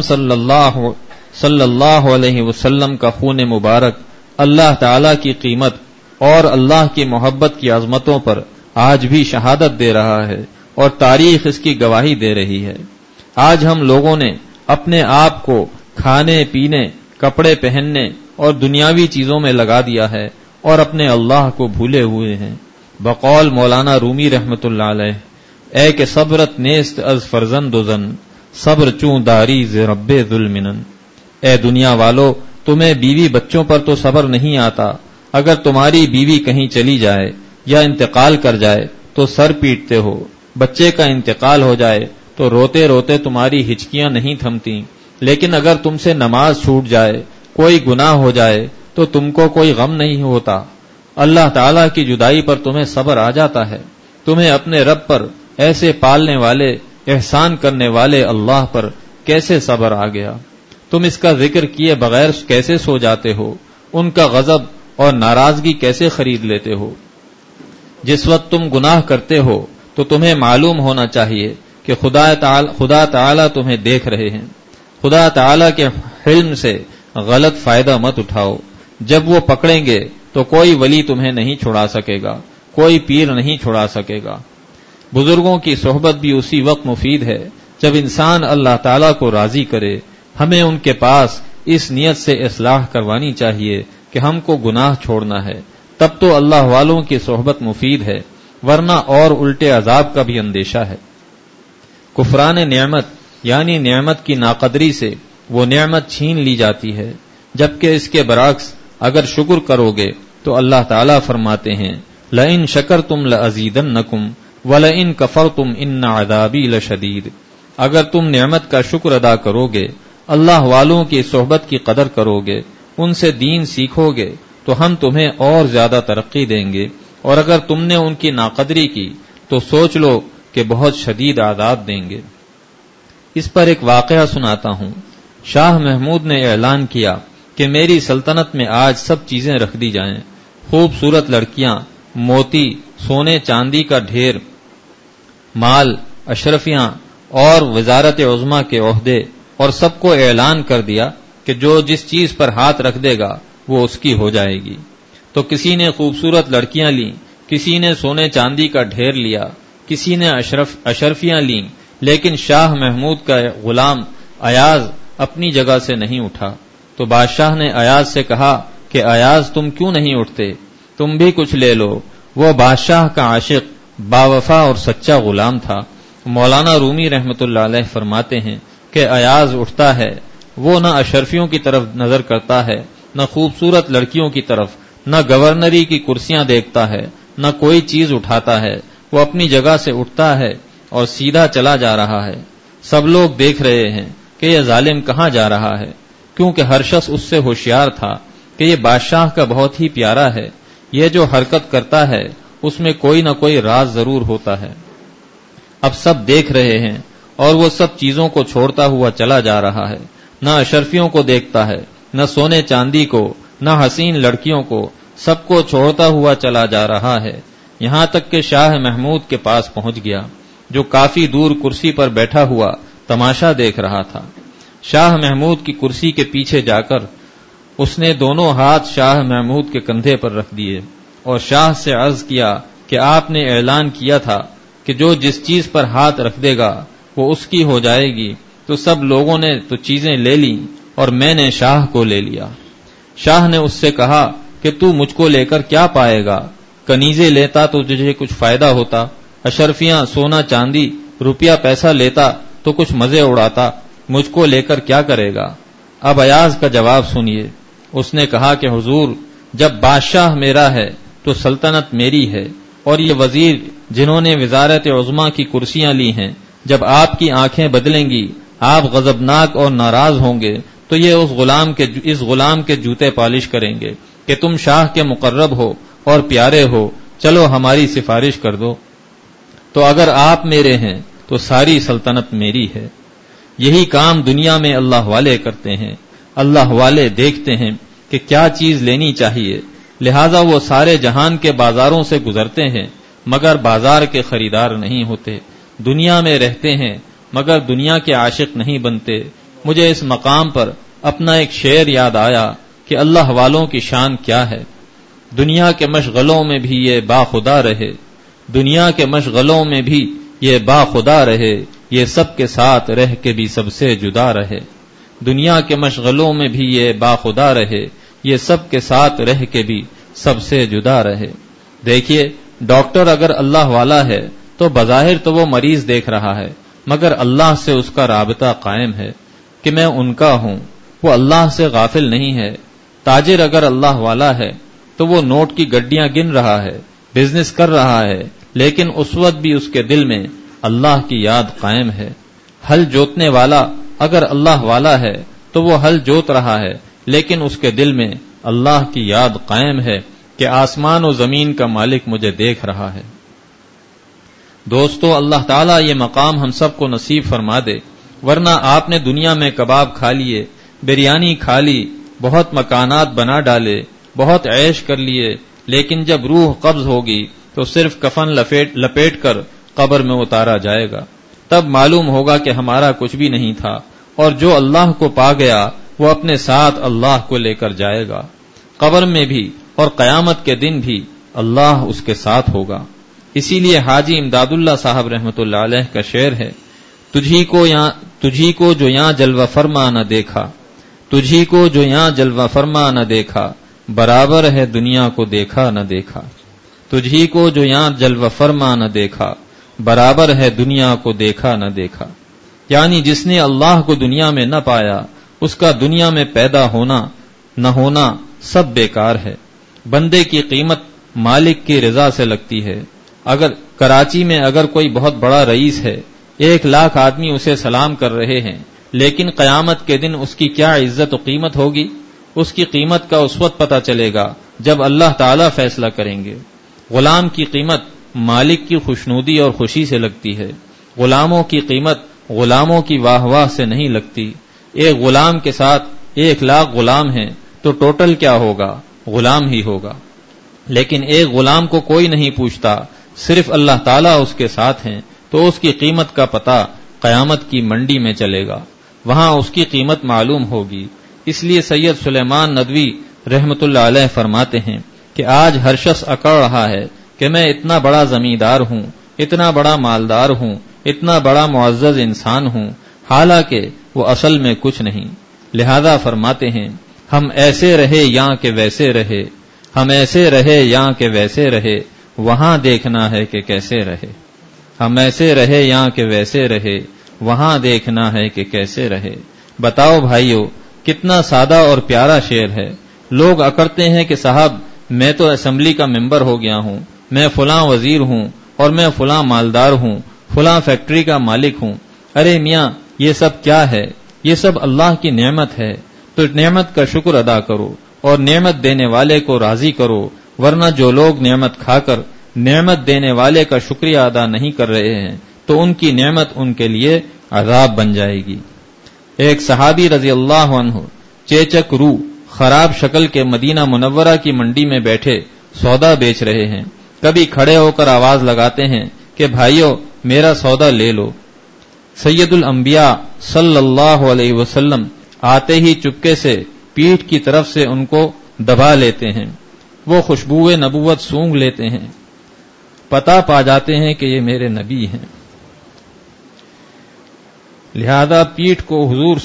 صلی اللہ علیہ وسلم کا خون مبارک اللہ تعالی کی قیمت اور اللہ کی محبت کی عظمتوں پر آج بھی شہادت دے رہا ہے اور تاریخ اس کی گواہی دے رہی ہے. آج ہم لوگوں نے اپنے آپ کو کھانے پینے، کپڑے پہننے اور دنیاوی چیزوں میں لگا دیا ہے اور اپنے اللہ کو بھولے ہوئے ہیں. بقول مولانا رومی رحمت اللہ علیہ، اے کہ صبرت نیست از فرزند و زن، صبر چوں داری ز رب ذوالمنن. اے دنیا والو، تمہیں بیوی بچوں پر تو صبر نہیں آتا. اگر تمہاری بیوی کہیں چلی جائے یا انتقال کر جائے تو سر پیٹتے ہو. بچے کا انتقال ہو جائے تو روتے روتے تمہاری ہچکیاں نہیں تھمتی. لیکن اگر تم سے نماز چھوٹ جائے، کوئی گناہ ہو جائے تو تم کو کوئی غم نہیں ہوتا. اللہ تعالیٰ کی جدائی پر تمہیں صبر آ جاتا ہے. تمہیں اپنے رب پر، ایسے پالنے والے، احسان کرنے والے اللہ پر کیسے صبر آ گیا؟ تم اس کا ذکر کیے بغیر کیسے سو جاتے ہو؟ ان کا غضب اور ناراضگی کیسے خرید لیتے ہو؟ جس وقت تم گناہ کرتے ہو تو تمہیں معلوم ہونا چاہیے کہ خدا تعالی تمہیں دیکھ رہے ہیں. خدا تعالی کے حلم سے غلط فائدہ مت اٹھاؤ. جب وہ پکڑیں گے تو کوئی ولی تمہیں نہیں چھڑا سکے گا، کوئی پیر نہیں چھڑا سکے گا. بزرگوں کی صحبت بھی اسی وقت مفید ہے جب انسان اللہ تعالیٰ کو راضی کرے. ہمیں ان کے پاس اس نیت سے اصلاح کروانی چاہیے کہ ہم کو گناہ چھوڑنا ہے، تب تو اللہ والوں کی صحبت مفید ہے، ورنہ اور الٹے عذاب کا بھی اندیشہ ہے. کفران نعمت یعنی نعمت کی ناقدری سے وہ نعمت چھین لی جاتی ہے، جبکہ اس کے برعکس اگر شکر کرو گے تو اللہ تعالیٰ فرماتے ہیں لئن شکرتم لازیدنکم ولئن کفرتم ان عذابی لشدید. اگر تم نعمت کا شکر ادا کرو گے، اللہ والوں کی صحبت کی قدر کرو گے، ان سے دین سیکھو گے تو ہم تمہیں اور زیادہ ترقی دیں گے، اور اگر تم نے ان کی ناقدری کی تو سوچ لو کہ بہت شدید عذاب دیں گے۔ اس پر ایک واقعہ سناتا ہوں۔ شاہ محمود نے اعلان کیا کہ میری سلطنت میں آج سب چیزیں رکھ دی جائیں، خوبصورت لڑکیاں، موتی، سونے چاندی کا ڈھیر، مال، اشرفیاں اور وزارت عظمیٰ کے عہدے، اور سب کو اعلان کر دیا کہ جو جس چیز پر ہاتھ رکھ دے گا وہ اس کی ہو جائے گی۔ تو کسی نے خوبصورت لڑکیاں لیں، کسی نے سونے چاندی کا ڈھیر لیا، کسی نے اشرفیاں لیں، لیکن شاہ محمود کا غلام ایاز اپنی جگہ سے نہیں اٹھا۔ تو بادشاہ نے ایاز سے کہا کہ ایاز تم کیوں نہیں اٹھتے، تم بھی کچھ لے لو۔ وہ بادشاہ کا عاشق، باوفا اور سچا غلام تھا۔ مولانا رومی رحمت اللہ علیہ فرماتے ہیں کہ ایاز اٹھتا ہے، وہ نہ اشرفیوں کی طرف نظر کرتا ہے، نہ خوبصورت لڑکیوں کی طرف، نہ گورنری کی کرسیاں دیکھتا ہے، نہ کوئی چیز اٹھاتا ہے، وہ اپنی جگہ سے اٹھتا ہے اور سیدھا چلا جا رہا ہے۔ سب لوگ دیکھ رہے ہیں کہ یہ ظالم کہاں جا رہا ہے، کیونکہ ہر شخص اس سے ہوشیار تھا کہ یہ بادشاہ کا بہت ہی پیارا ہے، یہ جو حرکت کرتا ہے اس میں کوئی نہ کوئی راز ضرور ہوتا ہے۔ اب سب دیکھ رہے ہیں اور وہ سب چیزوں کو چھوڑتا ہوا چلا جا رہا ہے، نہ اشرفیوں کو دیکھتا ہے، نہ سونے چاندی کو، نہ حسین لڑکیوں کو، سب کو چھوڑتا ہوا چلا جا رہا ہے، یہاں تک کہ شاہ محمود کے پاس پہنچ گیا، جو کافی دور کرسی پر بیٹھا ہوا تماشا دیکھ رہا تھا۔ شاہ محمود کی کرسی کے پیچھے جا کر اس نے دونوں ہاتھ شاہ محمود کے کندھے پر رکھ دیے اور شاہ سے عرض کیا کہ آپ نے اعلان کیا تھا کہ جو جس چیز پر ہاتھ رکھ دے گا وہ اس کی ہو جائے گی، تو سب لوگوں نے تو چیزیں لے لیں اور میں نے شاہ کو لے لیا۔ شاہ نے اس سے کہا کہ تو مجھ کو لے کر کیا پائے گا، کنیزیں لیتا تو تجھے کچھ فائدہ ہوتا، اشرفیاں، سونا چاندی، روپیہ پیسہ لیتا تو کچھ مزے اڑاتا، مجھ کو لے کر کیا کرے گا؟ اب ایاز کا جواب سنیے۔ اس نے کہا کہ حضور، جب بادشاہ میرا ہے تو سلطنت میری ہے، اور یہ وزیر جنہوں نے وزارت عظمیٰ کی کرسیاں لی ہیں، جب آپ کی آنکھیں بدلیں گی، آپ غضبناک اور ناراض ہوں گے تو یہ اس غلام کے جوتے پالش کریں گے کہ تم شاہ کے مقرب ہو اور پیارے ہو، چلو ہماری سفارش کر دو۔ تو اگر آپ میرے ہیں تو ساری سلطنت میری ہے۔ یہی کام دنیا میں اللہ والے کرتے ہیں۔ اللہ والے دیکھتے ہیں کہ کیا چیز لینی چاہیے، لہذا وہ سارے جہان کے بازاروں سے گزرتے ہیں مگر بازار کے خریدار نہیں ہوتے، دنیا میں رہتے ہیں مگر دنیا کے عاشق نہیں بنتے۔ مجھے اس مقام پر اپنا ایک شعر یاد آیا کہ اللہ والوں کی شان کیا ہے۔ دنیا کے مشغلوں میں بھی یہ باخدا رہے، دنیا کے مشغلوں میں بھی یہ باخدا رہے، یہ سب کے ساتھ رہ کے بھی سب سے جدا رہے۔ دنیا کے مشغلوں میں بھی یہ باخدا رہے، یہ سب کے ساتھ رہ کے بھی سب سے جدا رہے۔ دیکھیے، ڈاکٹر اگر اللہ والا ہے تو بظاہر تو وہ مریض دیکھ رہا ہے، مگر اللہ سے اس کا رابطہ قائم ہے کہ میں ان کا ہوں، وہ اللہ سے غافل نہیں ہے۔ تاجر اگر اللہ والا ہے تو وہ نوٹ کی گڈیاں گن رہا ہے، بزنس کر رہا ہے، لیکن اس وقت بھی اس کے دل میں اللہ کی یاد قائم ہے۔ ہل جوتنے والا اگر اللہ والا ہے تو وہ ہل جوت رہا ہے، لیکن اس کے دل میں اللہ کی یاد قائم ہے کہ آسمان و زمین کا مالک مجھے دیکھ رہا ہے۔ دوستو، اللہ تعالیٰ یہ مقام ہم سب کو نصیب فرما دے، ورنہ آپ نے دنیا میں کباب کھا لیے، بریانی کھا لی، بہت مکانات بنا ڈالے، بہت عیش کر لیے، لیکن جب روح قبض ہوگی تو صرف کفن لپیٹ کر قبر میں اتارا جائے گا، تب معلوم ہوگا کہ ہمارا کچھ بھی نہیں تھا، اور جو اللہ کو پا گیا وہ اپنے ساتھ اللہ کو لے کر جائے گا۔ قبر میں بھی اور قیامت کے دن بھی اللہ اس کے ساتھ ہوگا۔ اسی لیے حاجی امداد اللہ صاحب رحمت اللہ علیہ کا شعر ہے، تجھی کو جو یہاں جلوہ فرما نہ دیکھا، تجھی کو جو یہاں جلوہ فرما نہ دیکھا، برابر ہے دنیا کو دیکھا نہ دیکھا۔ تجھی کو جو یہاں جلوہ فرما نہ دیکھا، برابر ہے دنیا کو دیکھا نہ دیکھا۔ یعنی جس نے اللہ کو دنیا میں نہ پایا، اس کا دنیا میں پیدا ہونا نہ ہونا سب بیکار ہے۔ بندے کی قیمت مالک کی رضا سے لگتی ہے۔ اگر کراچی میں اگر کوئی بہت بڑا رئیس ہے، 1,00,000 آدمی اسے سلام کر رہے ہیں، لیکن قیامت کے دن اس کی کیا عزت و قیمت ہوگی؟ اس کی قیمت کا اس وقت پتہ چلے گا جب اللہ تعالیٰ فیصلہ کریں گے۔ غلام کی قیمت مالک کی خوشنودی اور خوشی سے لگتی ہے. غلاموں کی قیمت غلاموں کی واہ واہ سے نہیں لگتی. ایک غلام کے ساتھ 1,00,000 غلام ہیں تو ٹوٹل کیا ہوگا؟ غلام ہی ہوگا. لیکن ایک غلام کو کوئی نہیں پوچھتا، صرف اللہ تعالیٰ اس کے ساتھ ہیں، تو اس کی قیمت کا پتہ قیامت کی منڈی میں چلے گا، وہاں اس کی قیمت معلوم ہوگی. اس لیے سید سلیمان ندوی رحمت اللہ علیہ فرماتے ہیں کہ آج ہر شخص اکڑ رہا ہے کہ میں اتنا بڑا زمیندار ہوں، اتنا بڑا مالدار ہوں، اتنا بڑا معزز انسان ہوں، حالانکہ وہ اصل میں کچھ نہیں. لہذا فرماتے ہیں ہم ایسے رہے یا کہ ویسے رہے، ہم ایسے رہے یا کہ ویسے رہے، وہاں دیکھنا ہے کہ کیسے رہے. ہم ایسے رہے یا کہ ویسے رہے، وہاں دیکھنا ہے کہ کیسے رہے. بتاؤ بھائیو کتنا سادہ اور پیارا شعر ہے. لوگ اکڑتے ہیں کہ صاحب میں تو اسمبلی کا ممبر ہو گیا ہوں، میں فلاں وزیر ہوں اور میں فلاں مالدار ہوں، فلاں فیکٹری کا مالک ہوں. ارے میاں یہ سب کیا ہے؟ یہ سب اللہ کی نعمت ہے، تو نعمت کا شکر ادا کرو اور نعمت دینے والے کو راضی کرو، ورنہ جو لوگ نعمت کھا کر نعمت دینے والے کا شکریہ ادا نہیں کر رہے ہیں تو ان کی نعمت ان کے لیے عذاب بن جائے گی. ایک صحابی رضی اللہ عنہ چیچک رو خراب شکل کے مدینہ منورہ کی منڈی میں بیٹھے سودا بیچ رہے ہیں. کبھی کھڑے ہو کر آواز لگاتے ہیں کہ بھائیو میرا سودا لے لو. سید الانبیاء صلی اللہ علیہ وسلم آتے ہی چپکے سے پیٹھ کی طرف سے ان کو دبا لیتے ہیں. وہ خوشبوئے نبوت سونگھ لیتے ہیں، پتہ پا جاتے ہیں کہ یہ میرے نبی ہیں. لہذا پیٹھ کو حضور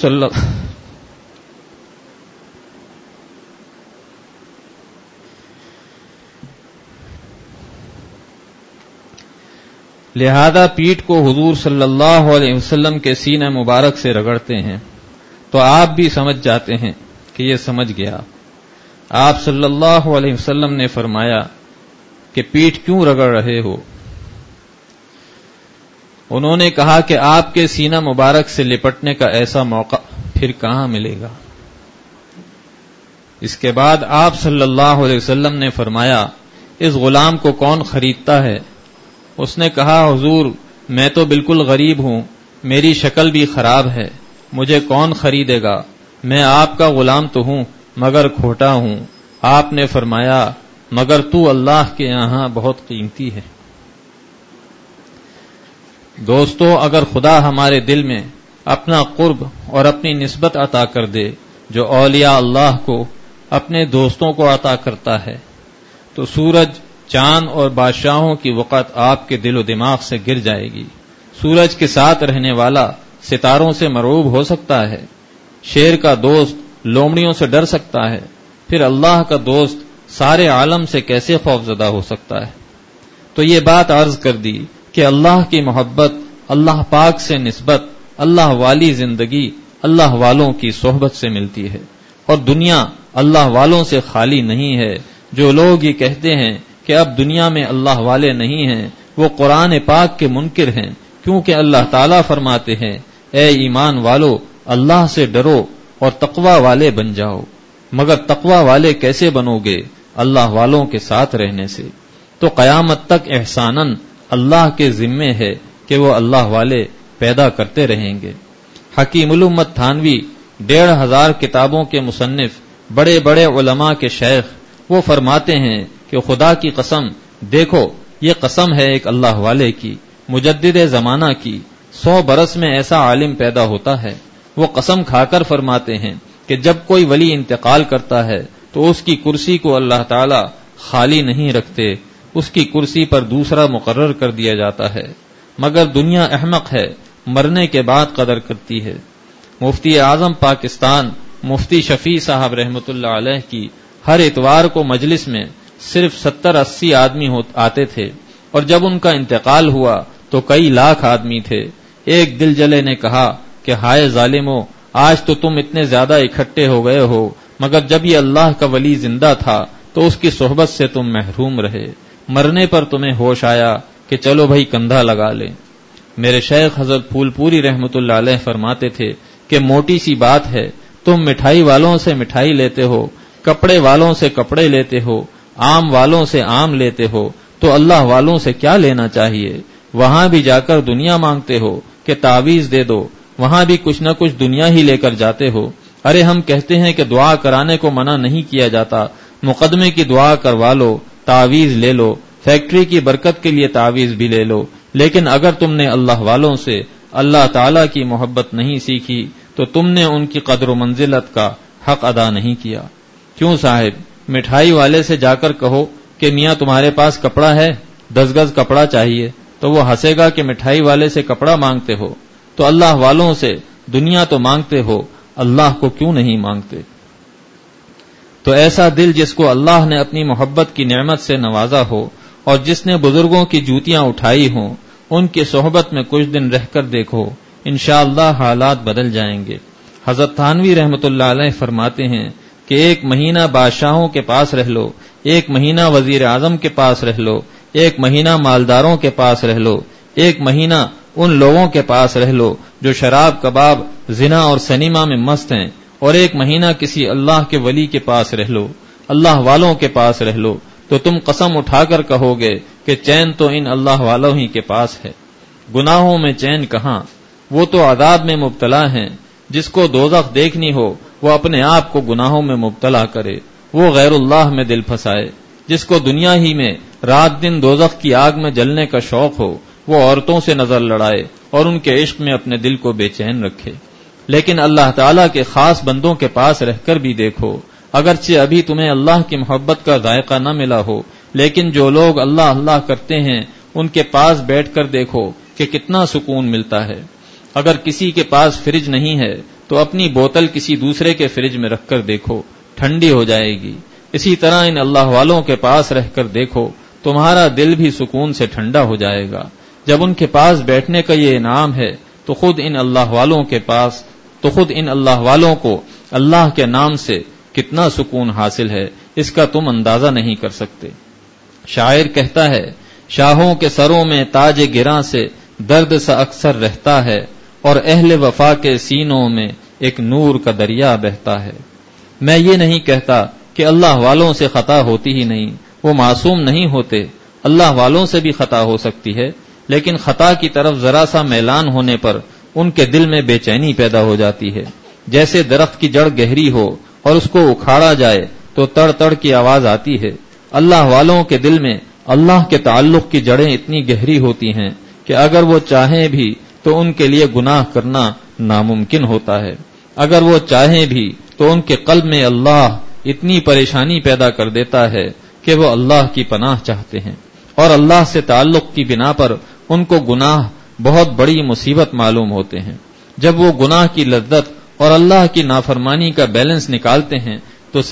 صلی اللہ علیہ وسلم کے سینہ مبارک سے رگڑتے ہیں تو آپ بھی سمجھ جاتے ہیں کہ یہ سمجھ گیا. آپ صلی اللہ علیہ وسلم نے فرمایا کہ پیٹھ کیوں رگڑ رہے ہو؟ انہوں نے کہا کہ آپ کے سینہ مبارک سے لپٹنے کا ایسا موقع پھر کہاں ملے گا. اس کے بعد آپ صلی اللہ علیہ وسلم نے فرمایا اس غلام کو کون خریدتا ہے؟ اس نے کہا حضور میں تو بالکل غریب ہوں، میری شکل بھی خراب ہے، مجھے کون خریدے گا؟ میں آپ کا غلام تو ہوں مگر کھوٹا ہوں. آپ نے فرمایا مگر تو اللہ کے یہاں بہت قیمتی ہے. دوستو اگر خدا ہمارے دل میں اپنا قرب اور اپنی نسبت عطا کر دے جو اولیاء اللہ کو اپنے دوستوں کو عطا کرتا ہے تو سورج، چاند اور بادشاہوں کی وقت آپ کے دل و دماغ سے گر جائے گی. سورج کے ساتھ رہنے والا ستاروں سے مرعوب ہو سکتا ہے، شیر کا دوست لومڑیوں سے ڈر سکتا ہے، پھر اللہ کا دوست سارے عالم سے کیسے خوفزدہ ہو سکتا ہے؟ تو یہ بات عرض کر دی کہ اللہ کی محبت، اللہ پاک سے نسبت، اللہ والی زندگی اللہ والوں کی صحبت سے ملتی ہے، اور دنیا اللہ والوں سے خالی نہیں ہے. جو لوگ یہ کہتے ہیں کہ اب دنیا میں اللہ والے نہیں ہیں وہ قرآن پاک کے منکر ہیں، کیونکہ اللہ تعالیٰ فرماتے ہیں اے ایمان والو اللہ سے ڈرو اور تقوی والے بن جاؤ. مگر تقوی والے کیسے بنو گے؟ اللہ والوں کے ساتھ رہنے سے. تو قیامت تک احساناً اللہ کے ذمے ہے کہ وہ اللہ والے پیدا کرتے رہیں گے. حکیم الامت تھانوی 1500 کتابوں کے مصنف، بڑے بڑے علماء کے شیخ، وہ فرماتے ہیں کہ خدا کی قسم دیکھو یہ قسم ہے ایک اللہ والے کی، مجدد زمانہ کی. 100 برس میں ایسا عالم پیدا ہوتا ہے. وہ قسم کھا کر فرماتے ہیں کہ جب کوئی ولی انتقال کرتا ہے تو اس کی کرسی کو اللہ تعالی خالی نہیں رکھتے، اس کی کرسی پر دوسرا مقرر کر دیا جاتا ہے. مگر دنیا احمق ہے، مرنے کے بعد قدر کرتی ہے. مفتی اعظم پاکستان مفتی شفیع صاحب رحمت اللہ علیہ کی ہر اتوار کو مجلس میں صرف 70-80 آدمی آتے تھے، اور جب ان کا انتقال ہوا تو کئی لاکھ آدمی تھے. ایک دل جلے نے کہا کہ ہائے ظالمو، آج تو تم اتنے زیادہ اکٹھے ہو گئے ہو، مگر جب یہ اللہ کا ولی زندہ تھا تو اس کی صحبت سے تم محروم رہے. مرنے پر تمہیں ہوش آیا کہ چلو بھائی کندھا لگا لیں. میرے شیخ حضرت پھول پوری رحمت اللہ علیہ فرماتے تھے کہ موٹی سی بات ہے، تم مٹھائی والوں سے مٹھائی لیتے ہو، کپڑے والوں سے کپڑے لیتے ہو، آم والوں سے آم لیتے ہو، تو اللہ والوں سے کیا لینا چاہیے؟ وہاں بھی جا کر دنیا مانگتے ہو کہ تعویذ دے دو، وہاں بھی کچھ نہ کچھ دنیا ہی لے کر جاتے ہو۔ ارے ہم کہتے ہیں کہ دعا کرانے کو منع نہیں کیا جاتا، مقدمے کی دعا کروا لو، تعویذ لے لو، فیکٹری کی برکت کے لیے تعویذ بھی لے لو، لیکن اگر تم نے اللہ والوں سے اللہ تعالی کی محبت نہیں سیکھی تو تم نے ان کی قدر و منزلت کا حق ادا نہیں کیا۔ کیوں صاحب، مٹھائی والے سے جا کر کہو کہ میاں تمہارے پاس کپڑا ہے، 10 گز کپڑا چاہیے، تو وہ ہنسے گا کہ مٹھائی والے سے کپڑا مانگتے ہو۔ تو اللہ والوں سے دنیا تو مانگتے ہو، اللہ کو کیوں نہیں مانگتے؟ تو ایسا دل جس کو اللہ نے اپنی محبت کی نعمت سے نوازا ہو اور جس نے بزرگوں کی جوتیاں اٹھائی ہوں، ان کی صحبت میں کچھ دن رہ کر دیکھو، انشاءاللہ حالات بدل جائیں گے۔ حضرت تھانوی رحمۃ اللہ علیہ فرماتے ہیں کہ 1 مہینہ بادشاہوں کے پاس رہ لو، 1 مہینہ وزیر اعظم کے پاس رہ لو، 1 مہینہ مالداروں کے پاس رہ لو، 1 مہینہ ان لوگوں کے پاس رہ لو جو شراب، کباب، زنا اور سنیما میں مست ہیں، اور 1 مہینہ کسی اللہ کے ولی کے پاس رہ لو، اللہ والوں کے پاس رہ لو، تو تم قسم اٹھا کر کہو گے کہ چین تو ان اللہ والوں ہی کے پاس ہے۔ گناہوں میں چین کہاں، وہ تو عذاب میں مبتلا ہیں۔ جس کو دوزخ دیکھنی ہو وہ اپنے آپ کو گناہوں میں مبتلا کرے، وہ غیر اللہ میں دل پھنسائے۔ جس کو دنیا ہی میں رات دن دوزخ کی آگ میں جلنے کا شوق ہو، وہ عورتوں سے نظر لڑائے اور ان کے عشق میں اپنے دل کو بے چین رکھے۔ لیکن اللہ تعالیٰ کے خاص بندوں کے پاس رہ کر بھی دیکھو، اگرچہ ابھی تمہیں اللہ کی محبت کا ذائقہ نہ ملا ہو، لیکن جو لوگ اللہ اللہ کرتے ہیں ان کے پاس بیٹھ کر دیکھو کہ کتنا سکون ملتا ہے۔ اگر کسی کے پاس فریج نہیں ہے تو اپنی بوتل کسی دوسرے کے فریج میں رکھ کر دیکھو، ٹھنڈی ہو جائے گی۔ اسی طرح ان اللہ والوں کے پاس رہ کر دیکھو، تمہارا دل بھی سکون سے ٹھنڈا ہو جائے گا۔ جب ان کے پاس بیٹھنے کا یہ انعام ہے تو خود ان اللہ والوں کو اللہ کے نام سے کتنا سکون حاصل ہے، اس کا تم اندازہ نہیں کر سکتے۔ شاعر کہتا ہے، شاہوں کے سروں میں تاج گراں سے درد سا اکثر رہتا ہے، اور اہل وفا کے سینوں میں ایک نور کا دریا بہتا ہے۔ میں یہ نہیں کہتا کہ اللہ والوں سے خطا ہوتی ہی نہیں، وہ معصوم نہیں ہوتے، اللہ والوں سے بھی خطا ہو سکتی ہے، لیکن خطا کی طرف ذرا سا میلان ہونے پر ان کے دل میں بے چینی پیدا ہو جاتی ہے۔ جیسے درخت کی جڑ گہری ہو اور اس کو اکھاڑا جائے تو تڑ تڑ کی آواز آتی ہے، اللہ والوں کے دل میں اللہ کے تعلق کی جڑیں اتنی گہری ہوتی ہیں کہ اگر وہ چاہیں بھی تو ان کے لیے گناہ کرنا ناممکن ہوتا ہے۔ اگر وہ چاہیں بھی تو ان کے قلب میں اللہ اتنی پریشانی پیدا کر دیتا ہے کہ وہ اللہ کی پناہ چاہتے ہیں، اور اللہ سے تعلق کی بنا پر ان کو گناہ بہت بڑی مصیبت معلوم ہوتے ہیں۔ جب وہ گناہ کی لذت اور اللہ کی نافرمانی کا بیلنس نکالتے ہیں تو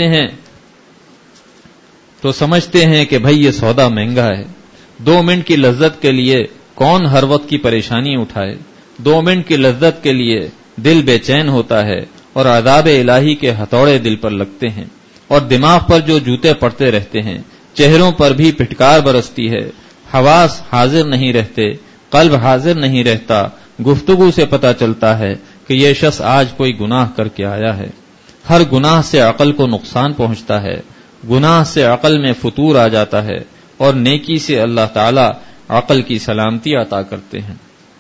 سمجھتے ہیں کہ بھئی یہ سودا مہنگا ہے۔ 2 منٹ کی لذت کے لیے کون ہر وقت کی پریشانی اٹھائے؟ 2 منٹ کی لذت کے لیے دل بے چین ہوتا ہے اور عذاب الہی کے ہتھوڑے دل پر لگتے ہیں، اور دماغ پر جو جوتے پڑتے رہتے ہیں، چہروں پر بھی پھٹکار برستی ہے، حواس حاضر نہیں رہتے، قلب حاضر نہیں رہتا۔ گفتگو سے پتہ چلتا ہے کہ یہ شخص آج کوئی گناہ کر کے آیا ہے۔ ہر گناہ سے عقل کو نقصان پہنچتا ہے، گناہ سے عقل میں فتور آ جاتا ہے، اور نیکی سے اللہ تعالی عقل کی سلامتی عطا کرتے ہیں۔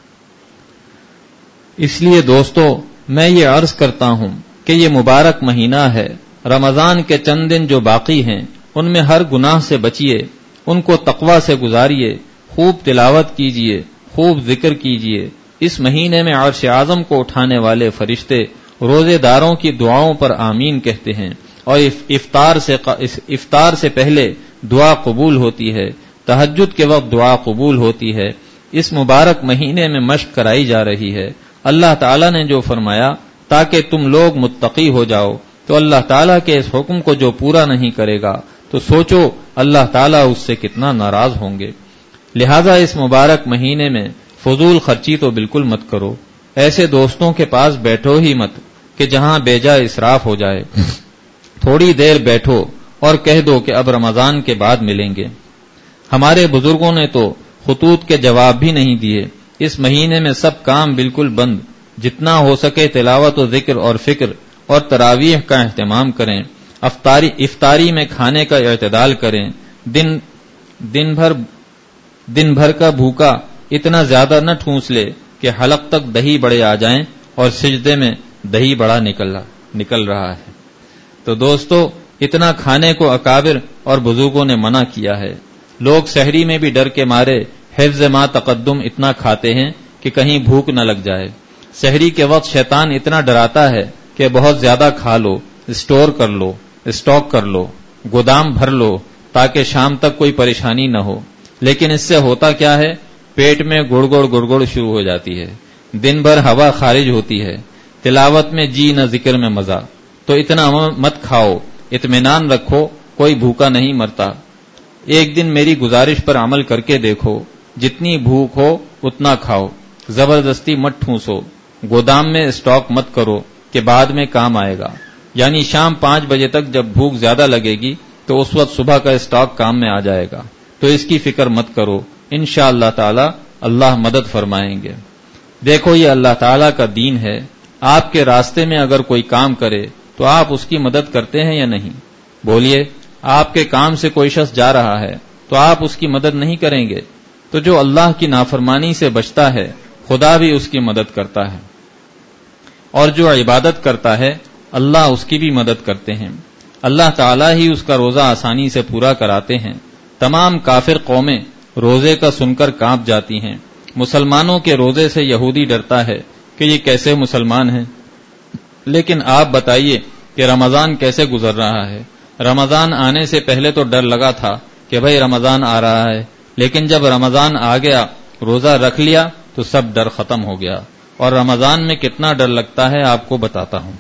اس لیے دوستو، میں یہ عرض کرتا ہوں کہ یہ مبارک مہینہ ہے، رمضان کے چند دن جو باقی ہیں ان میں ہر گناہ سے بچیے، ان کو تقوی سے گزاریے، خوب تلاوت کیجیے، خوب ذکر کیجیے۔ اس مہینے میں عرش اعظم کو اٹھانے والے فرشتے روزے داروں کی دعاؤں پر آمین کہتے ہیں، اور افطار سے پہلے دعا قبول ہوتی ہے، تہجد کے وقت دعا قبول ہوتی ہے۔ اس مبارک مہینے میں مشق کرائی جا رہی ہے۔ اللہ تعالیٰ نے جو فرمایا تاکہ تم لوگ متقی ہو جاؤ، تو اللہ تعالیٰ کے اس حکم کو جو پورا نہیں کرے گا تو سوچو اللہ تعالیٰ اس سے کتنا ناراض ہوں گے۔ لہذا اس مبارک مہینے میں فضول خرچی تو بالکل مت کرو، ایسے دوستوں کے پاس بیٹھو ہی مت کہ جہاں بیجا اسراف ہو جائے۔ تھوڑی دیر بیٹھو اور کہہ دو کہ اب رمضان کے بعد ملیں گے۔ ہمارے بزرگوں نے تو خطوط کے جواب بھی نہیں دیے۔ اس مہینے میں سب کام بالکل بند، جتنا ہو سکے تلاوت و ذکر اور فکر اور تراویح کا اہتمام کریں، افطاری میں کھانے کا اعتدال کریں، دن بھر کا بھوکا اتنا زیادہ نہ ٹھونس لے کہ حلق تک دہی بڑے آ جائیں اور سجدے میں دہی بڑا نکل رہا ہے۔ تو دوستو، اتنا کھانے کو اکابر اور بزرگوں نے منع کیا ہے۔ لوگ سحری میں بھی ڈر کے مارے حفظ ما تقدم اتنا کھاتے ہیں کہ کہیں بھوک نہ لگ جائے۔ سحری کے وقت شیطان اتنا ڈراتا ہے کہ بہت زیادہ کھا لو، اسٹاک کر لو، گودام بھر لو تاکہ شام تک کوئی پریشانی نہ ہو۔ لیکن اس سے ہوتا کیا ہے؟ پیٹ میں گڑگڑ شروع ہو جاتی ہے، دن بھر ہوا خارج ہوتی ہے، تلاوت میں جی نہ ذکر میں مزہ۔ تو اتنا مت کھاؤ، اطمینان رکھو، کوئی بھوکا نہیں مرتا۔ ایک دن میری گزارش پر عمل کر کے دیکھو، جتنی بھوک ہو اتنا کھاؤ، زبردستی مت ٹھونسو، گودام میں اسٹاک مت کرو کہ بعد میں کام آئے گا۔ یعنی شام 5 بجے تک جب بھوک زیادہ لگے گی تو اس وقت صبح کا اسٹاک کام میں آ جائے گا، تو اس کی فکر مت کرو، انشاءاللہ تعالی اللہ مدد فرمائیں گے۔ دیکھو، یہ اللہ تعالی کا دین ہے، آپ کے راستے میں اگر کوئی کام کرے تو آپ اس کی مدد کرتے ہیں یا نہیں؟ بولیے، آپ کے کام سے کوئی شخص جا رہا ہے تو آپ اس کی مدد نہیں کریں گے؟ تو جو اللہ کی نافرمانی سے بچتا ہے خدا بھی اس کی مدد کرتا ہے، اور جو عبادت کرتا ہے اللہ اس کی بھی مدد کرتے ہیں۔ اللہ تعالیٰ ہی اس کا روزہ آسانی سے پورا کراتے ہیں۔ تمام کافر قومیں روزے کا سن کر کانپ جاتی ہیں۔ مسلمانوں کے روزے سے یہودی ڈرتا ہے کہ یہ کیسے مسلمان ہیں۔ لیکن آپ بتائیے کہ رمضان کیسے گزر رہا ہے؟ رمضان آنے سے پہلے تو ڈر لگا تھا کہ بھئی رمضان آ رہا ہے، لیکن جب رمضان آ گیا، روزہ رکھ لیا تو سب ڈر ختم ہو گیا۔ اور رمضان میں کتنا ڈر لگتا ہے آپ کو بتاتا ہوں۔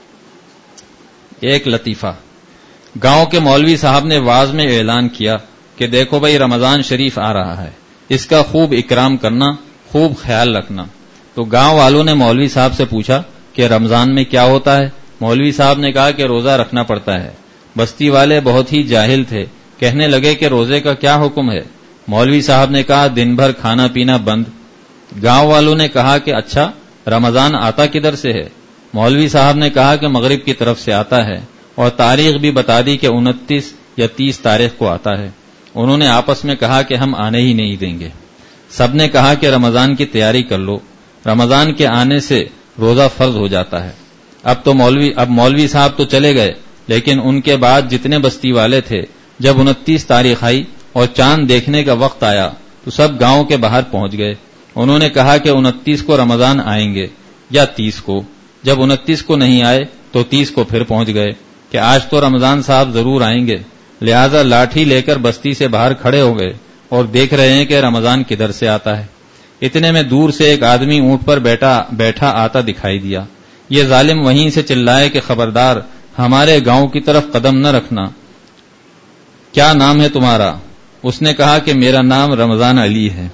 ایک لطیفہ، گاؤں کے مولوی صاحب نے واعظ میں اعلان کیا کہ دیکھو بھئی رمضان شریف آ رہا ہے، اس کا خوب اکرام کرنا، خوب خیال رکھنا۔ تو گاؤں والوں نے مولوی صاحب سے پوچھا کہ رمضان میں کیا ہوتا ہے؟ مولوی صاحب نے کہا کہ روزہ رکھنا پڑتا ہے۔ بستی والے بہت ہی جاہل تھے، کہنے لگے کہ روزے کا کیا حکم ہے؟ مولوی صاحب نے کہا دن بھر کھانا پینا بند۔ گاؤں والوں نے کہا کہ اچھا، رمضان آتا کدھر سے ہے؟ مولوی صاحب نے کہا کہ مغرب کی طرف سے آتا ہے، اور تاریخ بھی بتا دی کہ 29 یا 30 تاریخ کو آتا ہے۔ انہوں نے آپس میں کہا کہ ہم آنے ہی نہیں دیں گے۔ سب نے کہا کہ رمضان کی تیاری کر لو، رمضان کے آنے سے روزہ فرض ہو جاتا ہے۔ اب مولوی صاحب تو چلے گئے، لیکن ان کے بعد جتنے بستی والے تھے، جب 29 تاریخ آئی اور چاند دیکھنے کا وقت آیا تو سب گاؤں کے باہر پہنچ گئے۔ انہوں نے کہا کہ 29 کو رمضان آئیں گے یا 30 کو۔ جب 29 کو نہیں آئے تو 30 کو پھر پہنچ گئے کہ آج تو رمضان صاحب ضرور آئیں گے، لہذا لاٹھی لے کر بستی سے باہر کھڑے ہو گئے اور دیکھ رہے ہیں کہ رمضان کدھر سے آتا ہے۔ اتنے میں دور سے ایک آدمی اونٹ پر بیٹھا آتا دکھائی دیا۔ یہ ظالم وہیں سے چلائے کہ خبردار، ہمارے گاؤں کی طرف قدم نہ رکھنا۔ کیا نام ہے تمہارا؟ اس نے کہا کہ میرا نام رمضان علی ہے۔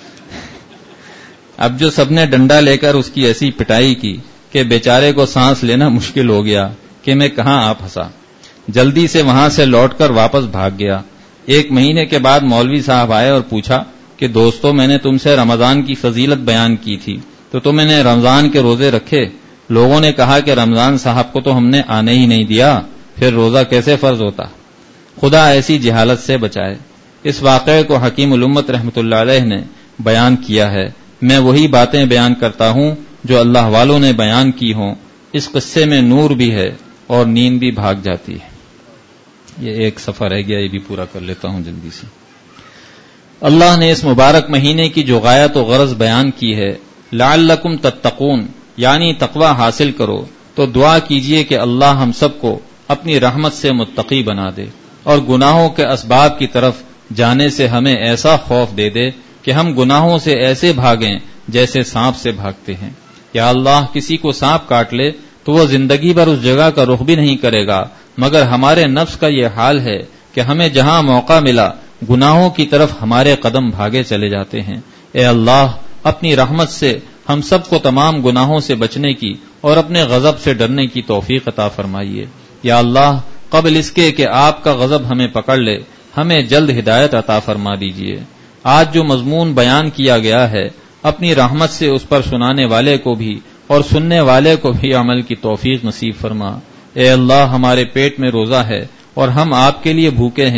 اب جو سب نے ڈنڈا لے کر اس کی ایسی پٹائی کی کہ بیچارے کو سانس لینا مشکل ہو گیا کہ میں کہاں آ پھنسا۔ جلدی سے وہاں سے لوٹ کر واپس بھاگ گیا۔ 1 مہینے کے بعد مولوی صاحب آئے اور پوچھا کہ دوستو، میں نے تم سے رمضان کی فضیلت بیان کی تھی تو تم نے رمضان کے روزے رکھے؟ لوگوں نے کہا کہ رمضان صاحب کو تو ہم نے آنے ہی نہیں دیا، پھر روزہ کیسے فرض ہوتا؟ خدا ایسی جہالت سے بچائے۔ اس واقعے کو حکیم الامت رحمۃ اللہ علیہ نے بیان کیا ہے۔ میں وہی باتیں بیان کرتا ہوں جو اللہ والوں نے بیان کی ہوں۔ اس قصے میں نور بھی ہے اور نیند بھی بھاگ جاتی ہے۔ یہ ایک صفحہ رہ گیا، یہ بھی پورا کر لیتا ہوں جلدی سے۔ اللہ نے اس مبارک مہینے کی جو غایت و غرض بیان کی ہے، لعلکم تتقون، یعنی تقوی حاصل کرو، تو دعا کیجئے کہ اللہ ہم سب کو اپنی رحمت سے متقی بنا دے اور گناہوں کے اسباب کی طرف جانے سے ہمیں ایسا خوف دے دے کہ ہم گناہوں سے ایسے بھاگیں جیسے سانپ سے بھاگتے ہیں۔ یا اللہ، کسی کو سانپ کاٹ لے تو وہ زندگی بھر اس جگہ کا رخ بھی نہیں کرے گا، مگر ہمارے نفس کا یہ حال ہے کہ ہمیں جہاں موقع ملا گناہوں کی طرف ہمارے قدم بھاگے چلے جاتے ہیں۔ اے اللہ، اپنی رحمت سے ہم سب کو تمام گناہوں سے بچنے کی اور اپنے غضب سے ڈرنے کی توفیق عطا فرمائیے۔ یا اللہ، قبل اس کے کہ آپ کا غضب ہمیں پکڑ لے، ہمیں جلد ہدایت عطا فرما دیجیے۔ آج جو مضمون بیان کیا گیا ہے، اپنی رحمت سے اس پر سنانے والے کو بھی اور سننے والے کو بھی عمل کی توفیق نصیب فرما۔ اے اللہ، ہمارے پیٹ میں روزہ ہے اور ہم آپ کے لیے بھوکے ہیں،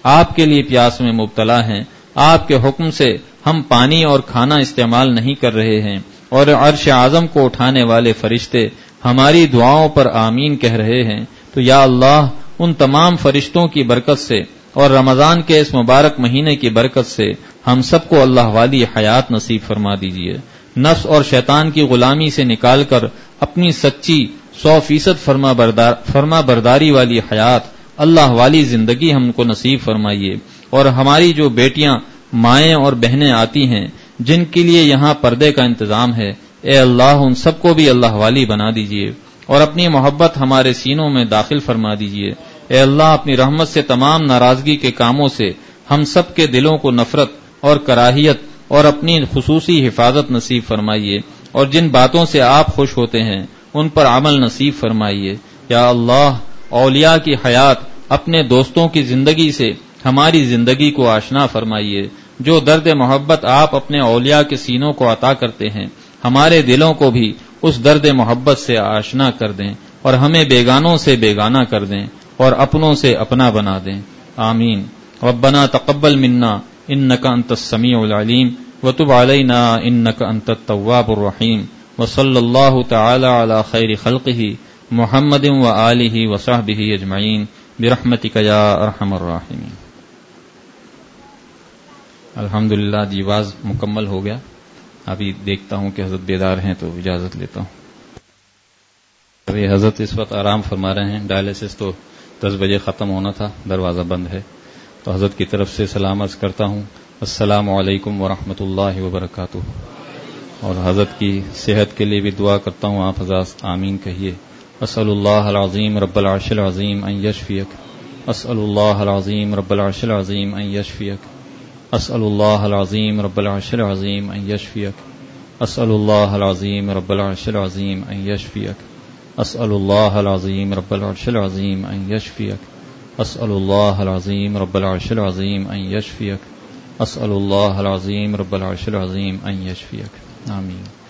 آپ کے لیے پیاس میں مبتلا ہیں، آپ کے حکم سے ہم پانی اور کھانا استعمال نہیں کر رہے ہیں، اور عرش اعظم کو اٹھانے والے فرشتے ہماری دعاؤں پر آمین کہہ رہے ہیں، تو یا اللہ ان تمام فرشتوں کی برکت سے اور رمضان کے اس مبارک مہینے کی برکت سے ہم سب کو اللہ والی حیات نصیب فرما دیجیے، نفس اور شیطان کی غلامی سے نکال کر اپنی سچی 100% فرما برداری والی حیات، اللہ والی زندگی ہم کو نصیب فرمائیے، اور ہماری جو بیٹیاں مائیں اور بہنیں آتی ہیں جن کے لیے یہاں پردے کا انتظام ہے، اے اللہ ان سب کو بھی اللہ والی بنا دیجیے اور اپنی محبت ہمارے سینوں میں داخل فرما دیجیے، اے اللہ اپنی رحمت سے تمام ناراضگی کے کاموں سے ہم سب کے دلوں کو نفرت اور کراہیت اور اپنی خصوصی حفاظت نصیب فرمائیے، اور جن باتوں سے آپ خوش ہوتے ہیں ان پر عمل نصیب فرمائیے، یا اللہ اولیاء کی حیات اپنے دوستوں کی زندگی سے ہماری زندگی کو آشنا فرمائیے، جو درد محبت آپ اپنے اولیاء کے سینوں کو عطا کرتے ہیں ہمارے دلوں کو بھی اس درد محبت سے آشنا کر دیں، اور ہمیں بیگانوں سے بیگانہ کر دیں اور اپنوں سے اپنا بنا دیں، آمین۔ ربنا تقبل منا انک انت السمیع العلیم وتب علینا انک انت التواب الرحیم، وصلی اللہ تعالی علی خیر خلقہ محمد وآلہ وصحبہ اجمعین برحمتک یا ارحم الراحمین۔ الحمدللہ جی واز مکمل ہو گیا، ابھی دیکھتا ہوں کہ حضرت بیدار ہیں تو اجازت لیتا ہوں۔ ابھی حضرت اس وقت آرام فرما رہے ہیں، ڈائلیسس تو 10 بجے ختم ہونا تھا، دروازہ بند ہے، تو حضرت کی طرف سے سلام عرض کرتا ہوں، السلام علیکم ورحمۃ اللہ وبرکاتہ، اور حضرت کی صحت کے لیے بھی دعا کرتا ہوں، آپ حضرات آمین کہیے۔ اسأل اللہ العظیم رب العرش العظیم ان یشفیک، اسأل اللہ العظیم رب العرش العظیم ان یشفیک، اسأل اللہ العظیم رب العرش العظیم ان یشفیک، اسأل اللہ العظیم رب العرش العظیم ان یشفیک، اسأل اللہ العظیم رب العرش العظیم ان یشفیک، اسأل اللہ العظیم رب العرش العظیم ان یشفیک، اسأل اللہ العظیم رب العرش العظیم ان یشفیک، آمین۔